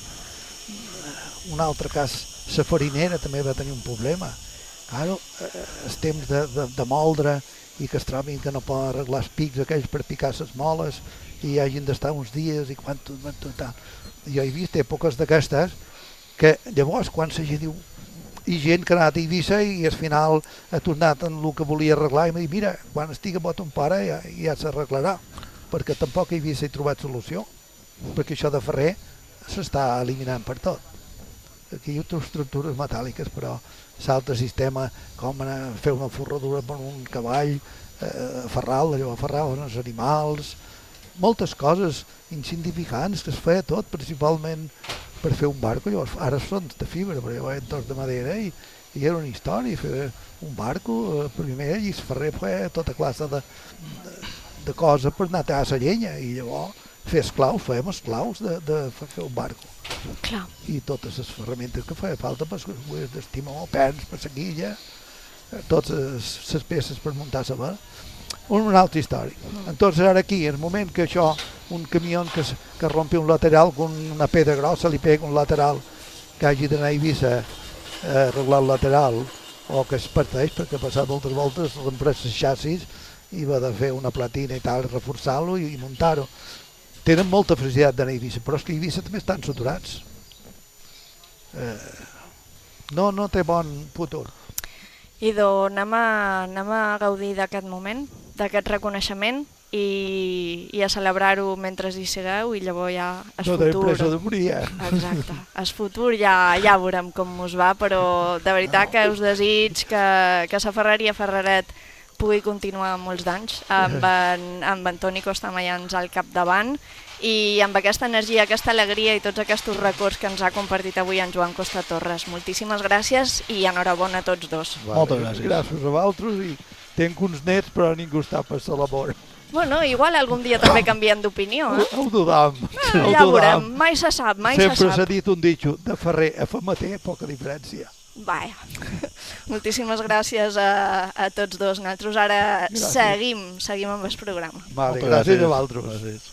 Speaker 7: Un altre cas, la farinera també va tenir un problema. Claro, el temps de, de, de moldre i que es trobin que no poden arreglar els pics aquells per picar les moles i hi hagin d'estar uns dies i quan tot, tot, tal. Jo he vist èpoques d'aquestes que llavors quan la gent diu i gent que ha anat a Eivissa i al final ha tornat en el que volia arreglar i m'ha dit mira, quan estigui bo ton pare ja, ja s'arreglarà, perquè tampoc a Eivissa he trobat solució, perquè això de ferrer s'està eliminant per tot. Aquí hi ha estructures metàl·liques, però l'altre sistema, com anar a fer una forradura per un cavall, eh, ferral, allò ferral, els animals, moltes coses insignificants que es feia tot, principalment per fer un barco. Llavors, ara són de fibra, però jo vaig entorn de madera i, i era una història, fer un barco, eh, primer, i el ferrer feia tota classe de, de, de coses per anar a tallar la llenya, i llavors fer esclaus, fèiem esclaus de, de fer un barco.
Speaker 3: Clar.
Speaker 7: I totes les ferramentes que feia falta, per les d'estimó, pens, per la guilla, totes les peces per muntar la vela. Una altra història. Entonces ara aquí, en el moment que això, un camió que, que rompi un lateral con una pedra grossa, li pega un lateral que hagi d'anar a Eivissa a arreglar el lateral, o que es parteix, perquè ha passat moltes voltes, l'empresa els xassis i va de fer una platina i tal, reforçar-lo i, i muntar-ho. Tenen molta felicitat d'anar a Eivissa, però és que a Eivissa també estan saturats. Eh, no, no té bon futur.
Speaker 3: Idò, anem a, anem a gaudir d'aquest moment, d'aquest reconeixement i, i a celebrar-ho mentre hi sigueu i llavors ja el
Speaker 7: no
Speaker 3: futur...
Speaker 7: No pressa de morir, eh?
Speaker 3: Exacte. El futur ja, ja veurem com us va, però de veritat que us desig que, que la ferreria Ferreret pugui continuar molts d'anys amb en, amb en Toni Costamayans al capdavant i amb aquesta energia, aquesta alegria i tots aquests records que ens ha compartit avui en Joan Costa Torres. Moltíssimes gràcies i enhorabona a tots dos.
Speaker 7: Vale, moltes gràcies. Gràcies a vosaltres i tenc uns nets però ningú està per la labor.
Speaker 3: Bueno, igual algun dia també canvien d'opinió, eh?
Speaker 7: Ho dudam.
Speaker 3: Ah, ja ho veurem, mai se sap, mai
Speaker 7: Sempre
Speaker 3: se sap.
Speaker 7: Sempre s'ha dit un ditxo, de ferrer a famater, poca diferència.
Speaker 3: Vaja, moltíssimes gràcies a, a tots dos. Nosaltres ara gràcies. seguim, seguim amb el programa.
Speaker 7: Vale, gràcies, gràcies a vosaltres. Gràcies.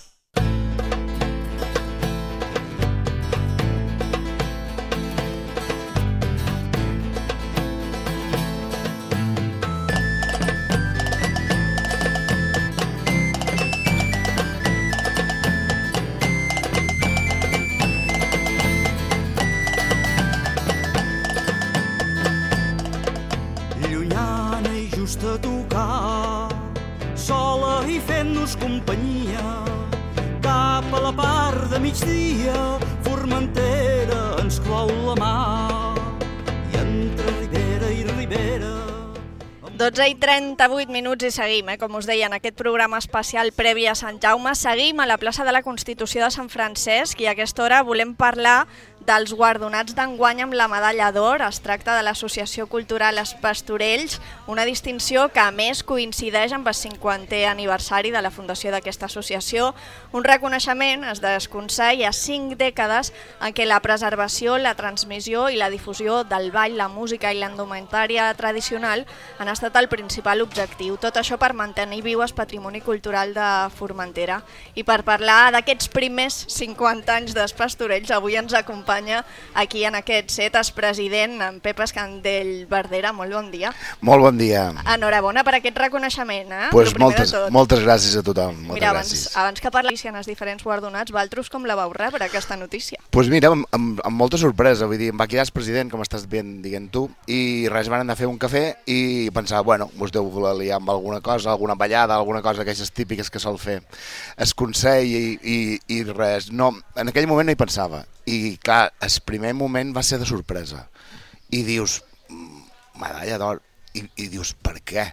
Speaker 8: A tocar sola i fent-nos companyia cap a la part de migdia Formentera ens clou la mà i entre ribera i ribera
Speaker 3: dotze i trenta-vuit minuts i seguim, eh? Com us deia, en aquest programa especial previ a Sant Jaume, seguim a la plaça de la Constitució de Sant Francesc i a aquesta hora volem parlar dels guardonats d'enguany amb la medalla d'or. Es tracta de l'Associació Cultural Els Pastorells, una distinció que a més coincideix amb el cinquantè aniversari de la fundació d'aquesta associació, un reconeixement es desconcei a cinc dècades en què la preservació, la transmissió i la difusió del ball, la música i la indumentària tradicional han estat el principal objectiu. Tot això per mantenir viu el patrimoni cultural de Formentera. I per parlar d'aquests primers cinquanta anys dels Pastorells, avui ens acompanya aquí en aquest set el president, en Pep Escandell Verdera. Molt bon dia.
Speaker 9: Molt bon dia.
Speaker 3: Enhorabona per aquest reconeixement. Eh?
Speaker 9: Pues moltes, moltes gràcies a tothom. Moltes
Speaker 3: mira, abans,
Speaker 9: gràcies.
Speaker 3: abans que parlis en els diferents guardonats, vosaltres com la vau rebre, aquesta notícia?
Speaker 9: Pues mira, amb, amb, amb molta sorpresa. Vull dir, em va quedar el president, com estàs ben dient tu, i res, van anar a fer un cafè i pensava, bueno, us deu voler liar amb alguna cosa, alguna ballada, alguna cosa d'aquestes típiques que sol fer es Consell i, i, i res. No, en aquell moment no hi pensava. I clar, el primer moment va ser de sorpresa. I dius, medalla d'or, i, i dius, per què?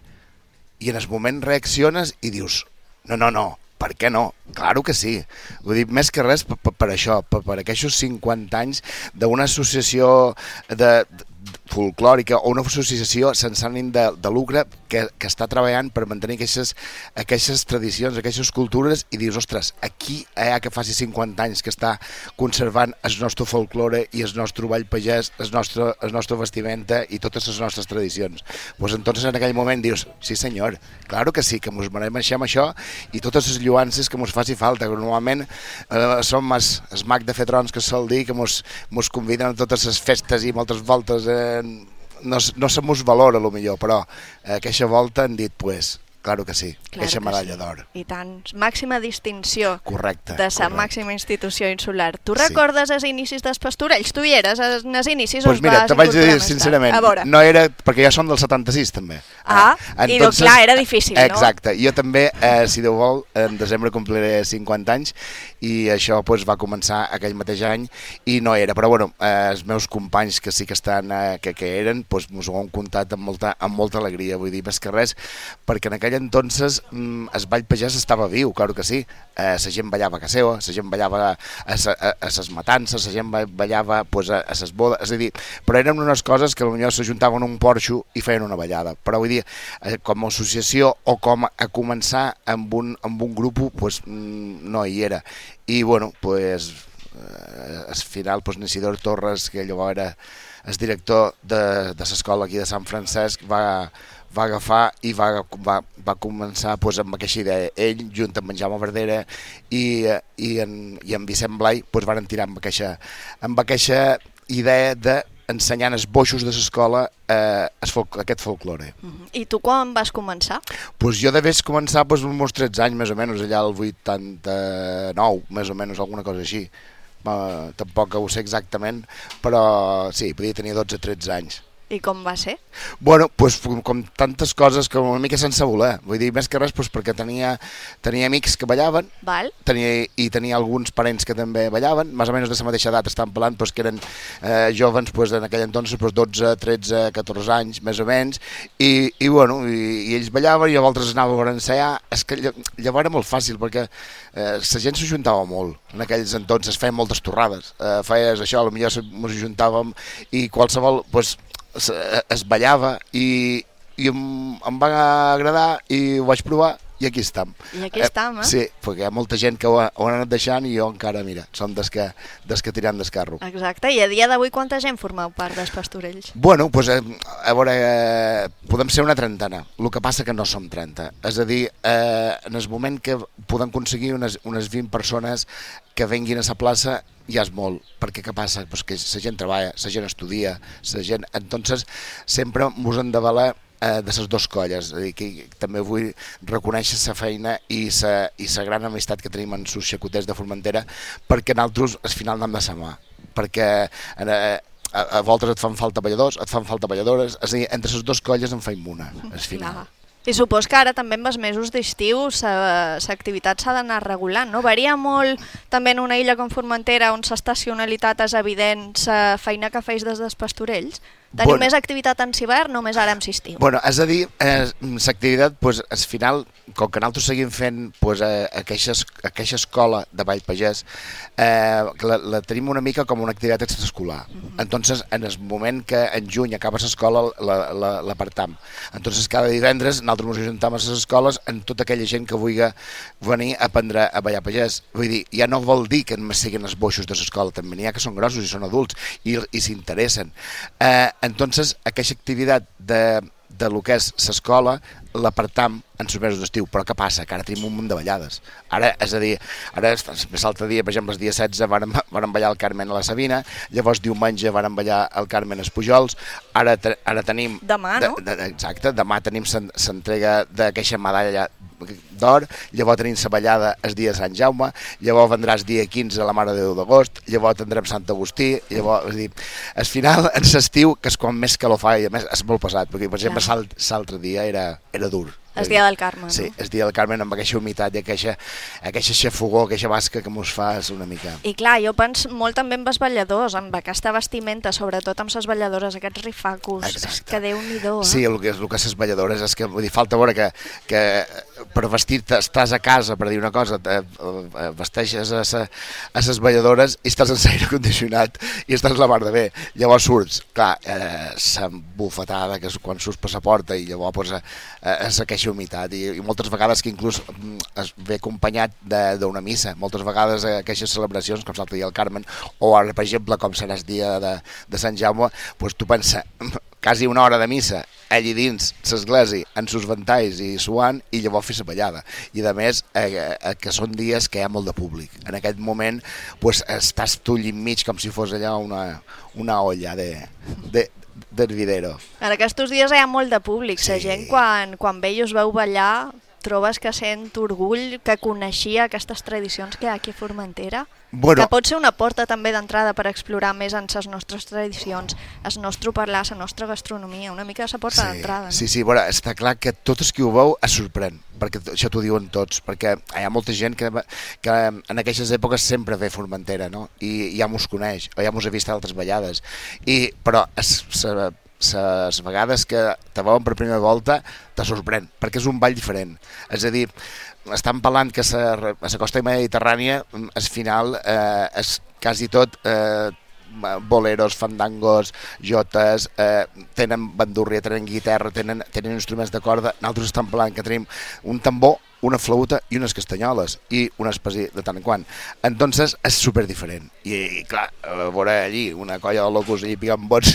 Speaker 9: I en el moment reacciones i dius, no, no, no, per què no? Claro que sí. Vull dir, més que res per, per, per això, per, per aquests cinquanta anys d'una associació de, de folclòrica o una associació sense ànim de, de lucre que, que està treballant per mantenir aquestes, aquestes tradicions, aquestes cultures, i dius, ostres, aquí hi ha que faci cinquanta anys que està conservant el nostre folklore i el nostre ball pagès, el nostre, el nostre vestimenta i totes les nostres tradicions. Pues entonces en aquell moment dius, sí senyor, claro que sí, que ens mereixem això i totes les lluances que ens faci falta, que normalment eh, som el mag de fer trons que sol dir, que ens conviden a totes les festes i moltes voltes eh, no, no se mos valora, a lo millor, però eh, aquesta volta han dit, pues, claro que sí, claro aquesta medalla sí. d'or.
Speaker 3: I tant, màxima distinció.
Speaker 9: Correcte.
Speaker 3: De sa màxima institució insular. Tu sí. recordes els inicis dels Pastorells? Tu hi eres, els inicis?
Speaker 9: Pues mira, te vaig dir sincerament, no era, perquè ja són del setanta-sis també.
Speaker 3: Ah, ah i doncs clar, era difícil, no?
Speaker 9: Exacte, jo també, eh, si Déu vol, en desembre compliré cinquanta anys i això pues, va començar aquell mateix any i no era, però bueno, eh, els meus companys que sí que estan, eh, que, que eren, pues, mos ho han contat amb molta, amb molta alegria, vull dir, més que res, perquè en aquell entonces mm, el ball pagès estava viu, claro que sí, eh, la gent ballava a casa seva, la gent ballava a les matances, la gent ballava pues, a les bodes, és a dir, però eren unes coses que potser s'ajuntaven un porxo i feien una ballada, però vull dir, eh, com a associació o com a començar amb un, amb un grup, pues, mm, no hi era. I bueno, pues, eh, al final pues, Isidor Torres, que llavors era el director de, de l'escola aquí de Sant Francesc, va, va agafar i va, va, va començar pues, amb aquesta idea. Ell, junt amb en Jaume Verdera i, i, en, i en Vicent Blai, pues, van tirar amb aquesta, amb aquesta idea d'ensenyar els boixos de l'escola eh, aquest folklore.
Speaker 3: Uh-huh. I tu quan vas començar?
Speaker 9: Pues jo devés començar pues, uns meus tretze anys, més o menys, allà al vuitanta-nou, més o menys, alguna cosa així. Uh, tampoc ho sé exactament, però sí, podia tenir dotze o tretze anys.
Speaker 3: I com va ser?
Speaker 9: Bueno, pues, com tantes coses que una mica sense voler. Vull dir, més que res pues, perquè tenia, tenia amics que ballaven.
Speaker 3: Val.
Speaker 9: Tenia, i tenia alguns parents que també ballaven, més o menys de la mateixa edat, estan parlant pues, que eren eh, jovens pues, en aquell entonces pues, dotze, tretze, catorze anys, més o menys, i, i, bueno, i, i ells ballaven i a voltes anàvem a ensenyar. És que llavors era molt fàcil, perquè eh, la gent s'ajuntava molt. En aquells entonces feien moltes torrades. Eh, feies això, potser ens ajuntàvem i qualsevol... Pues, Es, es ballava i, i em, em va agradar i ho vaig provar i aquí estem.
Speaker 3: I aquí estem, eh?
Speaker 9: Sí, perquè hi ha molta gent que ho, ho han anat deixant i jo encara, mira, som des que, des que tirem del carro.
Speaker 3: Exacte, i a dia d'avui quanta gent formeu part dels Pastorells?
Speaker 9: Bueno, doncs, eh, a veure, eh, podem ser una trentena, el que passa que no som trenta. És a dir, eh, en el moment que podem aconseguir unes, unes vint persones que venguin a la plaça, ja és molt, perquè què passa? Pues que la gent treballa, la gent estudia, la gent... Entonces, sempre mos hem de valer eh, de les dues colles. És a dir, que també vull reconèixer la feina i la i la gran amistat que tenim en els xacoters de Formentera, perquè nosaltres al final anem de la mà, perquè eh, a, a voltes et fan falta balladors, et fan falta balladores, és a dir, entre les dues colles en feim una, al final.
Speaker 3: Ah. I supos que ara també amb els mesos d'estiu l'activitat s'ha d'anar regulant, no? Varia molt també en una illa com Formentera on l'estacionalitat és evident, la feina que feis des dels Pastorells? Teniu
Speaker 9: Bueno.
Speaker 3: més activitat en hivern o més ara amb estiu?
Speaker 9: Bueno, és a dir, eh, l'activitat, pues, al final, com que nosaltres seguim fent pues, eh, aquesta, aquesta escola de Vallpagès, eh, la, la tenim una mica com una activitat extraescolar. Uh-huh. Entonces, en el moment que en juny acaba l'escola, l'apartam. Entonces, cada divendres nosaltres ens ajuntem a les escoles amb tota aquella gent que vulgui venir a aprendre a ballar pagès. Vull dir, ja no vol dir que només siguin els boixos de l'escola, també n'hi ha que són grossos i són adults i, i s'interessen. Eh, entonces, aquesta activitat de, de lo que és l'escola l'apartam en els mesos d'estiu, però què passa? Que ara tenim un munt de ballades. Ara, és a dir, ara l'altre dia, per exemple, el dia setze vàrem, vàrem ballar el Carmen a la Sabina, llavors diumenge vàrem ballar el Carmen als Pujols, ara, te, ara tenim...
Speaker 3: Demà, no?
Speaker 9: De, de, exacte, demà tenim l'entrega d'aquesta medalla d'or, llavors tenim la ballada el dia de Sant Jaume, llavors vendrà el dia quinze a la Mare de Déu d'agost, llavors tindrem Sant Agustí, llavors, és a dir, al final, en l'estiu, que és quan més calor fa i a més és molt pesat, perquè, per exemple, l'altre dia era, era dur.
Speaker 3: El dia del Carme,
Speaker 9: sí,
Speaker 3: no?
Speaker 9: el dia del Carme amb aquesta humitat i aquesta, aquesta xafogó, aquesta basca que mos fa és una mica...
Speaker 3: I clar, jo penso molt també amb els balladors, amb aquesta vestimenta, sobretot amb les balladores, aquests rifacos,
Speaker 9: Exacte.
Speaker 3: Que Déu-n'hi-do, eh?
Speaker 9: Sí, el que, el que les balladores és que, vull dir, falta veure que, que per vestir-te estàs a casa, per dir una cosa, te, eh, vesteixes a, sa, a les balladores i estàs en l'aire condicionat i estàs la mar de bé. Llavors surts, clar, eh, s'embufetada, que és quan surts per la porta i llavors pues, eh, és aquesta humitat i, i moltes vegades que inclús es ve acompanyat d'una missa, moltes vegades aquestes celebracions com l'altre dia el Carmen o ara per exemple com serà el dia de, de Sant Jaume, pues, tu pensa quasi una hora de missa allí dins l'església en sus ventalls i suant i llavors fer la ballada i a més eh, eh, que són dies que hi ha molt de públic, en aquest moment pues, estàs tu allà enmig com si fos allà una, una olla de, de d'hervidero.
Speaker 3: En aquests dies hi ha molt de públic,
Speaker 9: Sí.
Speaker 3: la gent quan, quan ve i us veu ballar trobes que sent orgull, que coneixia aquestes tradicions que hi ha aquí a Formentera?
Speaker 9: Bueno,
Speaker 3: que pot ser una porta també d'entrada per explorar més en les nostres tradicions, el nostre parlar, la nostra gastronomia, una mica de la porta
Speaker 9: sí,
Speaker 3: d'entrada. No?
Speaker 9: Sí, sí, bueno, està clar que tots els que ho veu es sorprèn, perquè això t'ho diuen tots, perquè hi ha molta gent que, que en aquestes èpoques sempre ve a Formentera, no? I ja mos coneix, o ja mos ha vist altres ballades, I, però es, se, les vegades que te veuen per primera volta te sorprèn, perquè és un ball diferent. És a dir, estan parlant que a la costa mediterrània al final eh, és quasi tot eh, boleros, fandangos, jotes, eh, tenen bandúrria, tenen guitarra, tenen, tenen instruments de corda. Nosaltres estem parlant que tenim un tambor, una flauta i unes castanyoles i un espasí de tant en quant. Entonces és super diferent. I, i clar, a veure allí una colla de locos allí picant bots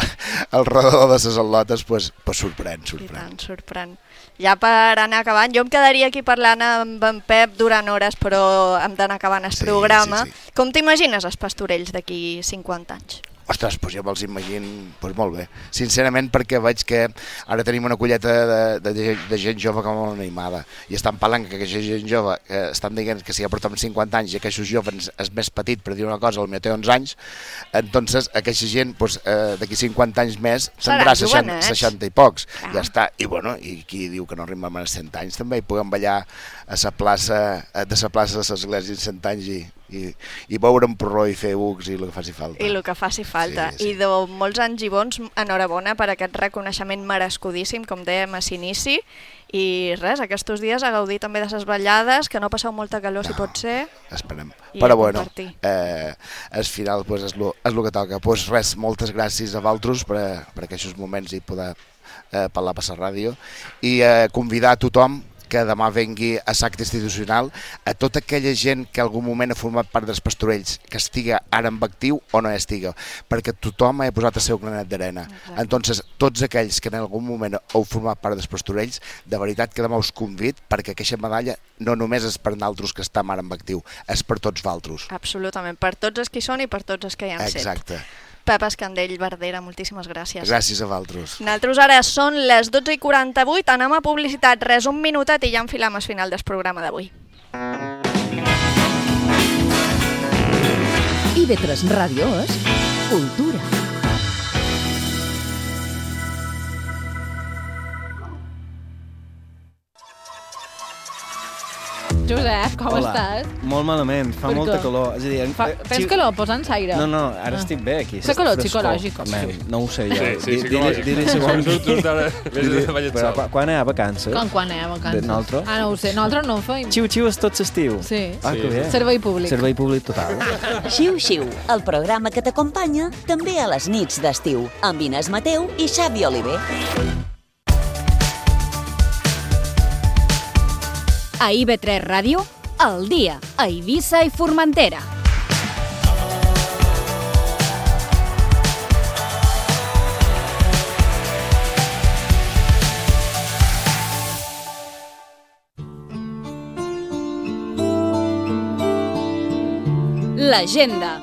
Speaker 9: al redor de les al·lotes, pues, pues sorprèn, sorprèn.
Speaker 3: I tant, sorprèn. Ja per anar acabant, jo em quedaria aquí parlant amb en Pep durant hores, però hem d'anar acabant el
Speaker 9: Sí,
Speaker 3: programa.
Speaker 9: sí, sí.
Speaker 3: Com t'imagines els pastorells d'aquí cinquanta anys?
Speaker 9: Ostres, doncs jo me'ls imagino doncs molt bé. Sincerament, perquè veig que ara tenim una colleta de, de, de gent jove com molt animada. I estan parlant que aquesta gent jove que estan dient que si ja portem cinquanta anys i aquests joves és més petit, per dir una cosa, potser té onze anys, entonces aquesta gent doncs, eh, d'aquí cinquanta anys més tindrà seixanta, seixanta i pocs. Ah. Ja està. I bueno, i qui diu que no arribem a cent anys també i puguem ballar a la plaça de la plaça de l'església en cent anys i I, i beure un porró i fer bucs i el que faci falta.
Speaker 3: I el que faci falta.
Speaker 9: Sí, sí.
Speaker 3: I de molts anys i bons, enhorabona per aquest reconeixement merescudíssim, com dèiem a s'inici. I res, aquests dies a gaudir també de les ballades, que no passeu molta calor no, si pot ser.
Speaker 9: Esperem.
Speaker 3: I
Speaker 9: Però bueno,
Speaker 3: eh,
Speaker 9: al final pues, és el que toca. Pues res, moltes gràcies a vosaltres per, per aquests moments i poder eh, parlar per la ràdio i eh, convidar a tothom que demà vengui a l'acte institucional, a tota aquella gent que en algun moment ha format part dels pastorells, que estiga ara en actiu o no estiga, perquè tothom ha posat el seu granet d'arena. Entonces, tots aquells que en algun moment heu format part dels pastorells, de veritat que demà us convid perquè aquesta medalla no només és per nosaltres que estem ara en actiu, és per tots vosaltres.
Speaker 3: Absolutament, per tots els que hi són i per tots els que hi han set.
Speaker 9: Exacte.
Speaker 3: Pep Escandell Verdera, moltíssimes gràcies.
Speaker 9: Gràcies a vosaltres.
Speaker 3: Nosaltres ara són les dotze i quaranta-vuit, anem a publicitat, res, un minutet i ja enfilam al final del programa d'avui.
Speaker 1: I ve tres Ràdio és Cultura.
Speaker 10: Josep, com
Speaker 11: Hola.
Speaker 10: estàs?
Speaker 11: Molt malament, fa
Speaker 10: Per
Speaker 11: molta
Speaker 10: què?
Speaker 11: calor. És a dir,
Speaker 10: Fa,
Speaker 11: eh,
Speaker 10: tens
Speaker 11: xi-
Speaker 10: calor? Posa'ns aire.
Speaker 11: No, no, ara
Speaker 10: Ah.
Speaker 11: estic bé aquí.
Speaker 10: Fa calor
Speaker 11: Frescor.
Speaker 10: psicològic.
Speaker 11: Man, no ho sé jo.
Speaker 12: Sí, sí,
Speaker 11: Di-
Speaker 12: psicològic.
Speaker 11: Dir-li segons
Speaker 12: Tu- tu ara vés a
Speaker 11: Dir-li-
Speaker 12: ballet
Speaker 11: Però
Speaker 12: sol.
Speaker 11: quan- quan hi ha vacances?
Speaker 10: Com quan hi ha vacances?
Speaker 11: De nosaltres?
Speaker 10: Ah, no ho sé. Nosaltres no ho feim.
Speaker 11: Xiu-xiu és tot l'estiu.
Speaker 10: Sí.
Speaker 11: Ah, que bé.
Speaker 10: Servei públic.
Speaker 11: Servei públic total.
Speaker 1: Xiu-xiu, el programa que t'acompanya també a les nits d'estiu, amb Inés Mateu i Xavi Oliver.
Speaker 2: A I V tres Ràdio, al dia, a Eivissa i Formentera. L'agenda.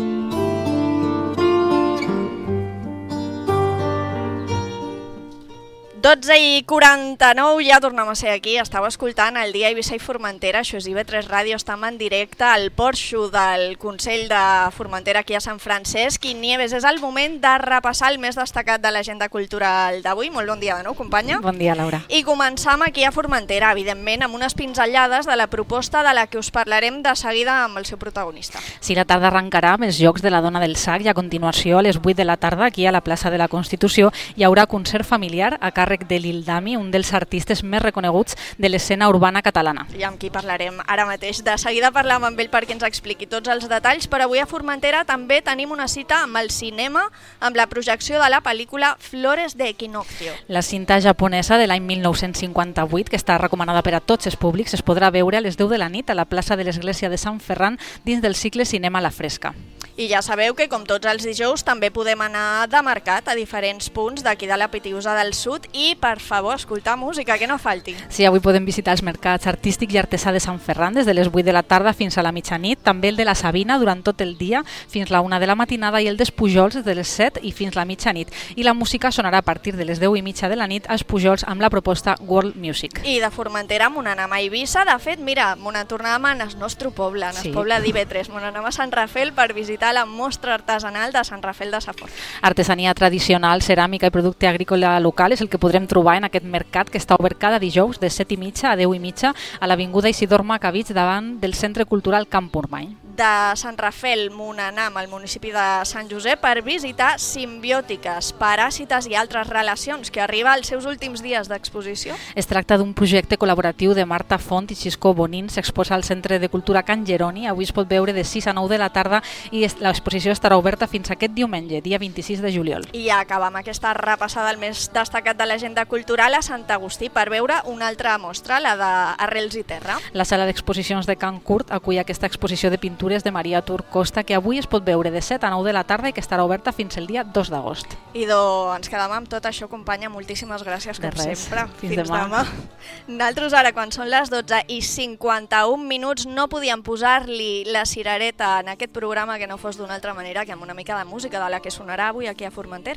Speaker 3: dotze i quaranta-nou, ja tornem a ser aquí. Estàu escoltant el dia Eivissa i Formentera, això és I V tres Ràdio, estem en directe al porxo del Consell de Formentera aquí a Sant Francesc. I Nieves, és el moment de repassar el més destacat de l'agenda cultural d'avui. Molt bon dia de nou, companya.
Speaker 13: Bon dia, Laura.
Speaker 3: I començam aquí a Formentera, evidentment, amb unes pinzellades de la proposta de la que us parlarem de seguida amb el seu protagonista.
Speaker 13: Sí, la tarda arrencarà amb els Jocs de la Dona del Sac i a continuació a les vuit de la tarda aquí a la plaça de la Constitució hi haurà concert familiar a càrrec de Lil Dami, un dels artistes més reconeguts de l'escena urbana catalana.
Speaker 3: I amb qui parlarem ara mateix. De seguida parlam amb ell perquè ens expliqui tots els detalls, però avui a Formentera també tenim una cita amb el cinema, amb la projecció de la pel·lícula Flores de Equinoccio.
Speaker 13: La cinta japonesa de l'any mil nou-cents cinquanta-vuit, que està recomanada per a tots els públics, es podrà veure a les deu de la nit a la plaça de l'Església de Sant Ferran dins del cicle Cinema a la Fresca.
Speaker 3: I ja sabeu que, com tots els dijous, també podem anar de mercat a diferents punts d'aquí de la Pitiusa del Sud i, per favor, escoltar música, que no falti.
Speaker 13: Sí, avui podem visitar els mercats artístics i artesà de Sant Ferran des de les vuit de la tarda fins a la mitjanit, també el de la Sabina durant tot el dia fins la una de la matinada i el dels Pujols des de les set i fins la mitjanit. I la música sonarà a partir de les deu i mitja de la nit als Pujols amb la proposta World Music.
Speaker 3: I de Formentera m'on anem a Eivissa. De fet, mira, m'on tornàvem en el nostre poble, en el
Speaker 13: Sí.
Speaker 3: poble d'I V tres. M'on anem a Sant Rafel per visitar la mostra artesanal de Sant Rafel de Sa Font.
Speaker 13: Artesania tradicional, ceràmica i producte agrícola local és el que podrem trobar en aquest mercat que està obert cada dijous de set i mitja a deu i mitja a l'avinguda Isidor Macavits davant del Centre Cultural Camp Urmany.
Speaker 3: De Sant Rafel m'on anam al municipi de Sant Josep per visitar Simbiòtiques, paràsites i altres relacions, que arriba als seus últims dies d'exposició.
Speaker 13: Es tracta d'un projecte col·laboratiu de Marta Font i Xisco Bonín, s'exposa al Centre de Cultura Can Geroni, avui es pot veure de sis a nou de la tarda i l'exposició estarà oberta fins aquest diumenge, dia vint-i-sis de juliol.
Speaker 3: I acabam aquesta repassada del més destacat de l'agenda cultural a Sant Agustí per veure una altra mostra, la d'Arrels i Terra.
Speaker 13: La sala d'exposicions de Can Curt acull aquesta exposició de pintures de Maria Tur Costa que avui es pot veure de set a nou de la tarda i que estarà oberta fins el dia dos d'agost.
Speaker 3: I doncs ens quedam amb tot això, companya. Moltíssimes gràcies, com
Speaker 13: De res.
Speaker 3: sempre.
Speaker 13: Fins demà.
Speaker 3: Nosaltres ara, quan són les dotze i cinquanta-un minuts, no podíem posar-li la cirereta en aquest programa que no fos d'una altra manera que amb una mica de música de la que sonarà avui aquí a Formentera.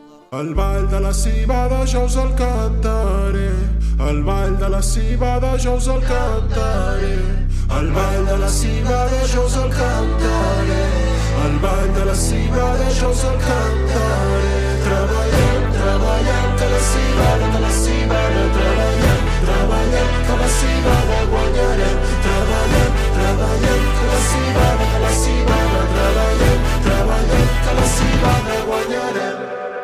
Speaker 14: El ball de la cibada jo us el cantaré, el ball de la cibada jo us el cantaré, el ball de la cibada jo us el cantaré, el ball de la cibada jo us el cantaré. Treballem, treballem, que la cibada, que la cibada, treballem, treballem, que la cibada guanyarem, treballem, treballem, que la cibada, que la cibada, treballem, treballem, que la cibada guanyarem.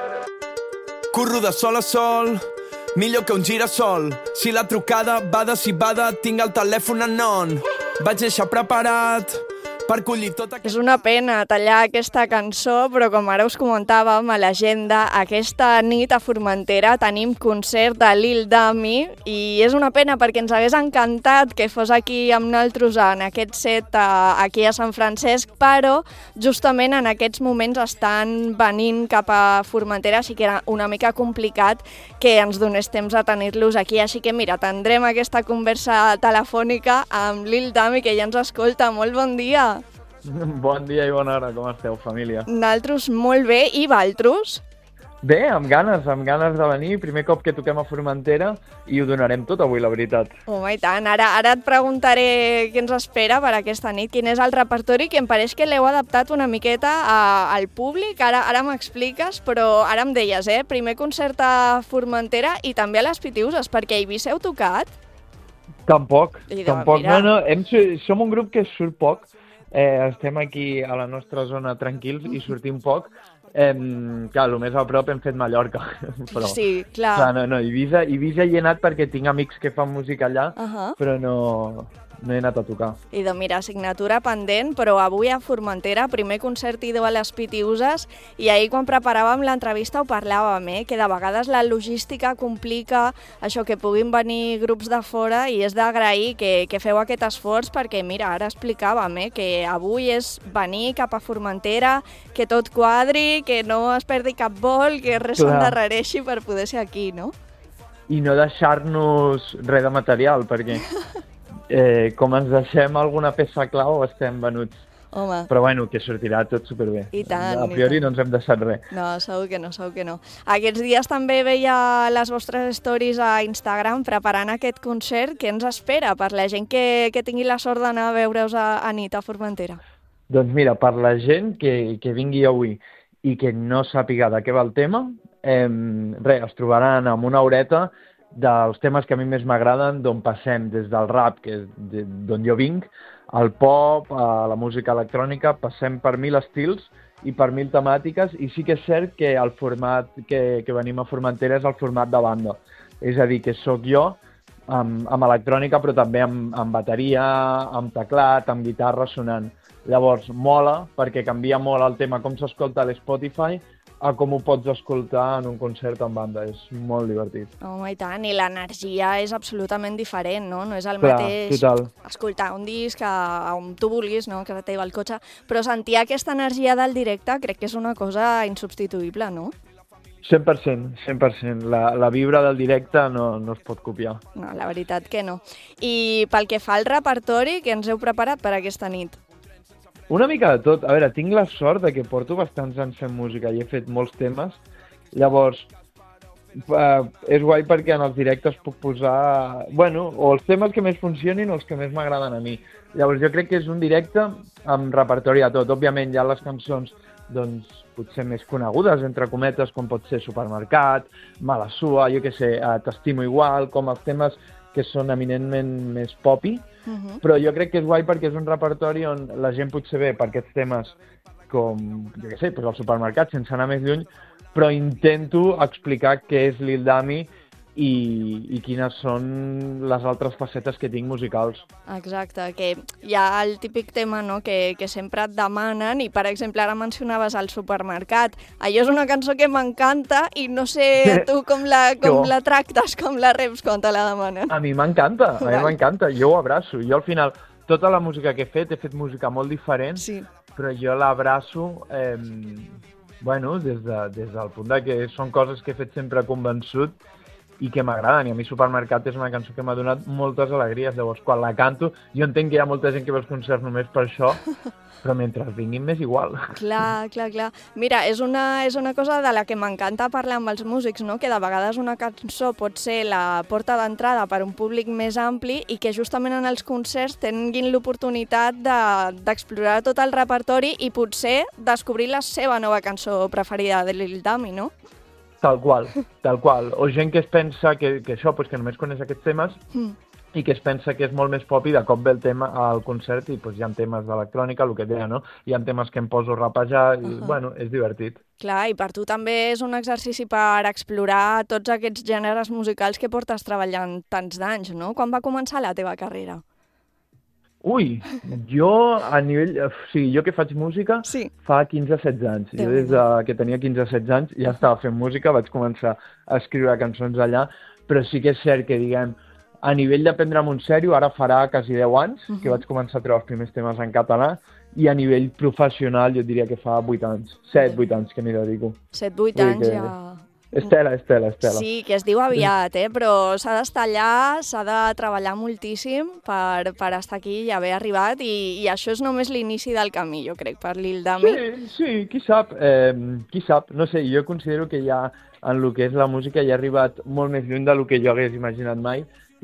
Speaker 15: Curro de sol a sol, millor que un girassol. Si la trucada va de cibada, tinc el telèfon en on. Vaig deixar preparat per collir tota...
Speaker 3: És una pena tallar aquesta cançó, però com ara us comentàvem a l'agenda, aquesta nit a Formentera tenim concert de Lil Dami i és una pena perquè ens hagués encantat que fos aquí amb nosaltres en aquest set a, aquí a Sant Francesc, però justament en aquests moments estan venint cap a Formentera, així que era una mica complicat que ens donés temps a tenir-los aquí, així que mira, tindrem aquesta conversa telefònica amb Lil Dami, que ja ens escolta. Molt bon dia!
Speaker 16: Bon dia i bona hora, com esteu, família?
Speaker 3: Naltros molt bé, i valtros?
Speaker 16: Bé, amb ganes, amb ganes de venir, primer cop que toquem a Formentera i ho donarem tot avui, la veritat.
Speaker 3: Home, i tant, ara, ara et preguntaré què ens espera per aquesta nit, quin és el repertori, que em pareix que l'heu adaptat una miqueta a, al públic, ara, ara m'expliques, però ara em deies, eh, primer concert a Formentera i també a les Pitiuses, perquè a Eivissa heu tocat?
Speaker 16: Tampoc,
Speaker 3: I de,
Speaker 16: tampoc.
Speaker 3: mira.
Speaker 16: No, no, hem, som un grup que surt poc. Eh, estem aquí a la nostra zona tranquils i sortim poc. Eh, clar, el més a prop hem fet Mallorca. Però,
Speaker 3: sí, clar.
Speaker 16: clar no, no, Ibiza, Ibiza hi he anat perquè tinc amics que fan música allà,
Speaker 3: Uh -huh.
Speaker 16: però no, no he anat a tocar.
Speaker 3: I de mira, assignatura pendent, però avui a Formentera, primer concert idò a les Pitiuses, i ahir quan preparàvem l'entrevista ho parlàvem, eh? Que de vegades la logística complica això, que puguin venir grups de fora, i és d'agrair que, que feu aquest esforç, perquè mira, ara explicàvem, eh? Que avui és venir cap a Formentera, que tot quadri, que no es perdi cap vol, que res
Speaker 16: Clar.
Speaker 3: s'endarrereixi per poder ser aquí, no?
Speaker 16: I no deixar-nos res de material, perquè eh, com ens deixem alguna peça clau estem venuts.
Speaker 3: Home.
Speaker 16: Però bueno, que sortirà tot superbé.
Speaker 3: I tant,
Speaker 16: A
Speaker 3: i
Speaker 16: priori
Speaker 3: tant.
Speaker 16: no ens hem deixat res.
Speaker 3: No, segur que no, segur que no. Aquests dies també veia les vostres stories a Instagram preparant aquest concert. Què ens espera per la gent que, que tingui la sort d'anar a veure-us a, a nit a Formentera?
Speaker 16: Doncs mira, per la gent que, que vingui avui i que no sàpiga de què va el tema, eh, res, es trobaran amb una horeta dels temes que a mi més m'agraden, d'on passem des del rap, que és d'on jo vinc, al pop, a la música electrònica, passem per mil estils i per mil temàtiques, i sí que és cert que el format que, que venim a Formentera és el format de banda. És a dir, que sóc jo amb, amb electrònica, però també amb, amb bateria, amb teclat, amb guitarra sonant. Llavors, mola, perquè canvia molt el tema com s'escolta a l'Spotify a com ho pots escoltar en un concert en banda. És molt divertit.
Speaker 3: Home, i tant, i l'energia és absolutament diferent, no? No és el
Speaker 16: Clar,
Speaker 3: mateix
Speaker 16: total.
Speaker 3: escoltar un disc a, on tu vulguis, no? Que te teva al cotxe, però sentir aquesta energia del directe crec que és una cosa insubstituïble, no?
Speaker 16: cent per cent, cent per cent. La, la vibra del directe no, no es pot copiar.
Speaker 3: No, la veritat que no. I pel que fa al repertori, què ens heu preparat per aquesta nit?
Speaker 16: Una mica de tot. A veure, tinc la sort de que porto bastants anys fent música i he fet molts temes. Llavors, eh, és guai perquè en els directes puc posar, bueno, o els temes que més funcionin o els que més m'agraden a mi. Llavors, jo crec que és un directe amb repertori a tot. Òbviament, hi ha les cançons, doncs, potser més conegudes, entre cometes, com pot ser Supermercat, Mala Sua, jo què sé, eh, T'estimo igual, com els temes que són eminentment més popi,
Speaker 3: Uh-huh.
Speaker 16: però jo crec que és guai perquè és un repertori on la gent potser ve per aquests temes com, jo què sé, doncs el Supermercat, sense anar més lluny, però intento explicar què és Lil Dami i, i quines són les altres facetes que tinc musicals.
Speaker 3: Exacte, que hi ha el típic tema, no?, que, que sempre et demanen, i per exemple ara mencionaves el Supermercat. Allò és una cançó que m'encanta i no sé tu com la, com
Speaker 16: Jo.
Speaker 3: la tractes, com la reps quan te la demanen.
Speaker 16: A mi m'encanta, a mi m'encanta, jo ho abraço. Jo al final, tota la música que he fet, he fet música molt diferent,
Speaker 3: sí.
Speaker 16: però jo l'abraço eh, bueno, des, de, des del punt de que són coses que he fet sempre convençut i que m'agraden, i a mi Supermercat és una cançó que m'ha donat moltes alegries. Llavors, quan la canto, jo entenc que hi ha molta gent que ve als concerts només per això, però mentre vinguin m'és igual.
Speaker 3: Clar, clar, clar. Mira, és una, és una cosa de la que m'encanta parlar amb els músics, no?, que de vegades una cançó pot ser la porta d'entrada per un públic més ampli i que justament en els concerts tinguin l'oportunitat de, d'explorar tot el repertori i potser descobrir la seva nova cançó preferida de Lil Dami, no?
Speaker 16: Tal qual, tal qual. O gent que es pensa que, que això, pues, que només coneix aquests temes
Speaker 3: Mm.
Speaker 16: i que es pensa que és molt més pop i de cop ve el tema al concert i pues, hi ha temes d'electrònica, el que deia, no? Hi ha temes que em poso a rapejar i,
Speaker 3: Uh-huh.
Speaker 16: bueno, és divertit.
Speaker 3: Clar, i per tu també és un exercici per explorar tots aquests gèneres musicals que portes treballant tants d'anys, no? Quan va començar la teva carrera?
Speaker 16: Ui, jo a nivell... O sigui, jo que faig música
Speaker 3: sí.
Speaker 16: fa quinze setze anys. Jo des de que tenia quinze setze anys ja estava fent música, vaig començar a escriure cançons allà, però sí que és cert que, diguem, a nivell de prendre'm un sèrio, ara farà quasi deu anys uh-huh. que vaig començar a treure els primers temes en català, i a nivell professional jo diria que fa vuit anys, set vuit anys que m'hi dedico.
Speaker 3: set vuit
Speaker 16: Vull dir
Speaker 3: anys
Speaker 16: que-
Speaker 3: ja...
Speaker 16: Estela, Estela, Estela.
Speaker 3: Sí, que es diu aviat, eh? Però s'ha d'estar allà, s'ha de treballar moltíssim per, per estar aquí i haver arribat, i, i això és només l'inici del camí, jo crec, per Lil Dami.
Speaker 16: Sí, sí, qui sap, eh, qui sap, no sé, jo considero que ja en el que és la música ja he arribat molt més lluny del que jo hagués imaginat mai,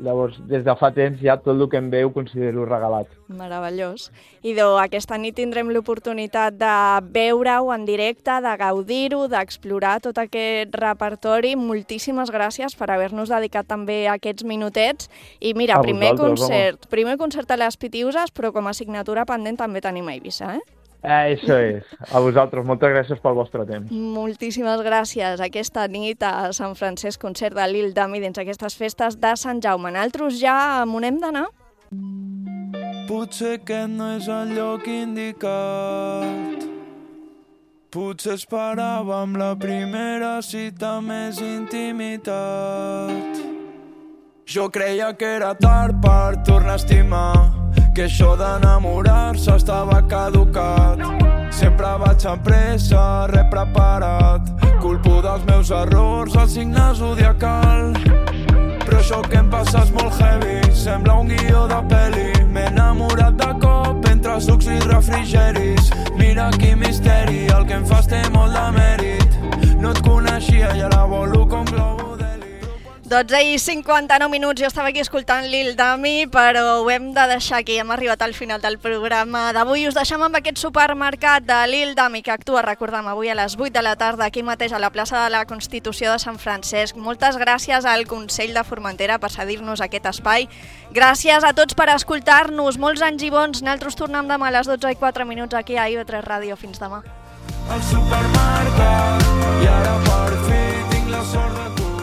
Speaker 16: Llavors, des de fa temps ja tot el que em ve ho considero regalat.
Speaker 3: Meravellós. Idò, aquesta nit tindrem l'oportunitat de veure-ho en directe, de gaudir-ho, d'explorar tot aquest repertori. Moltíssimes gràcies per haver-nos dedicat també aquests minutets. I mira,
Speaker 16: A
Speaker 3: primer
Speaker 16: vosaltres,
Speaker 3: concert, primer concert a les Pitiuses, però com a assignatura pendent també tenim a Eivissa, eh?
Speaker 16: Eh, això és. A vosaltres, moltes gràcies pel vostre temps.
Speaker 3: Moltíssimes gràcies. Aquesta nit a Sant Francesc, concert de Lil Dami dins aquestes festes de Sant Jaume. Nosaltres ja on hem d'anar?
Speaker 15: Potser aquest no és el lloc indicat. Potser esperàvem la primera cita més intimitat. Jo creia que era tard per tornar a estimar, que això d'enamorar-se estava caducat. Sempre vaig amb pressa, res preparat, culpo dels meus errors, el signe zodiacal. Però això que em passa és molt heavy, sembla un guió de pel·li. M'he enamorat de cop entre sucs i refrigeris. Mira quin misteri, el que em fas té molt de mèrit. No et coneixia i ara volo com globo.
Speaker 3: dotze i cinquanta-nou minuts, jo estava aquí escoltant Lil Dami, però ho hem de deixar aquí, hem arribat al final del programa d'avui. Us deixem amb aquest supermercat de Lil Dami que actua, recordem, avui a les vuit de la tarda aquí mateix a la plaça de la Constitució de Sant Francesc. Moltes gràcies al Consell de Formentera per cedir-nos aquest espai. Gràcies a tots per escoltar-nos, molts anys i bons. Nosaltres tornem demà a les dotze i quatre minuts aquí a I V tres Ràdio. Fins demà.
Speaker 15: Al supermercat i ara per fi tinc la sort de tu.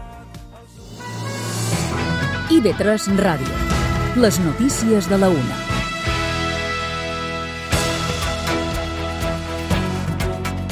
Speaker 12: I V tres Ràdio. Les notícies de la una.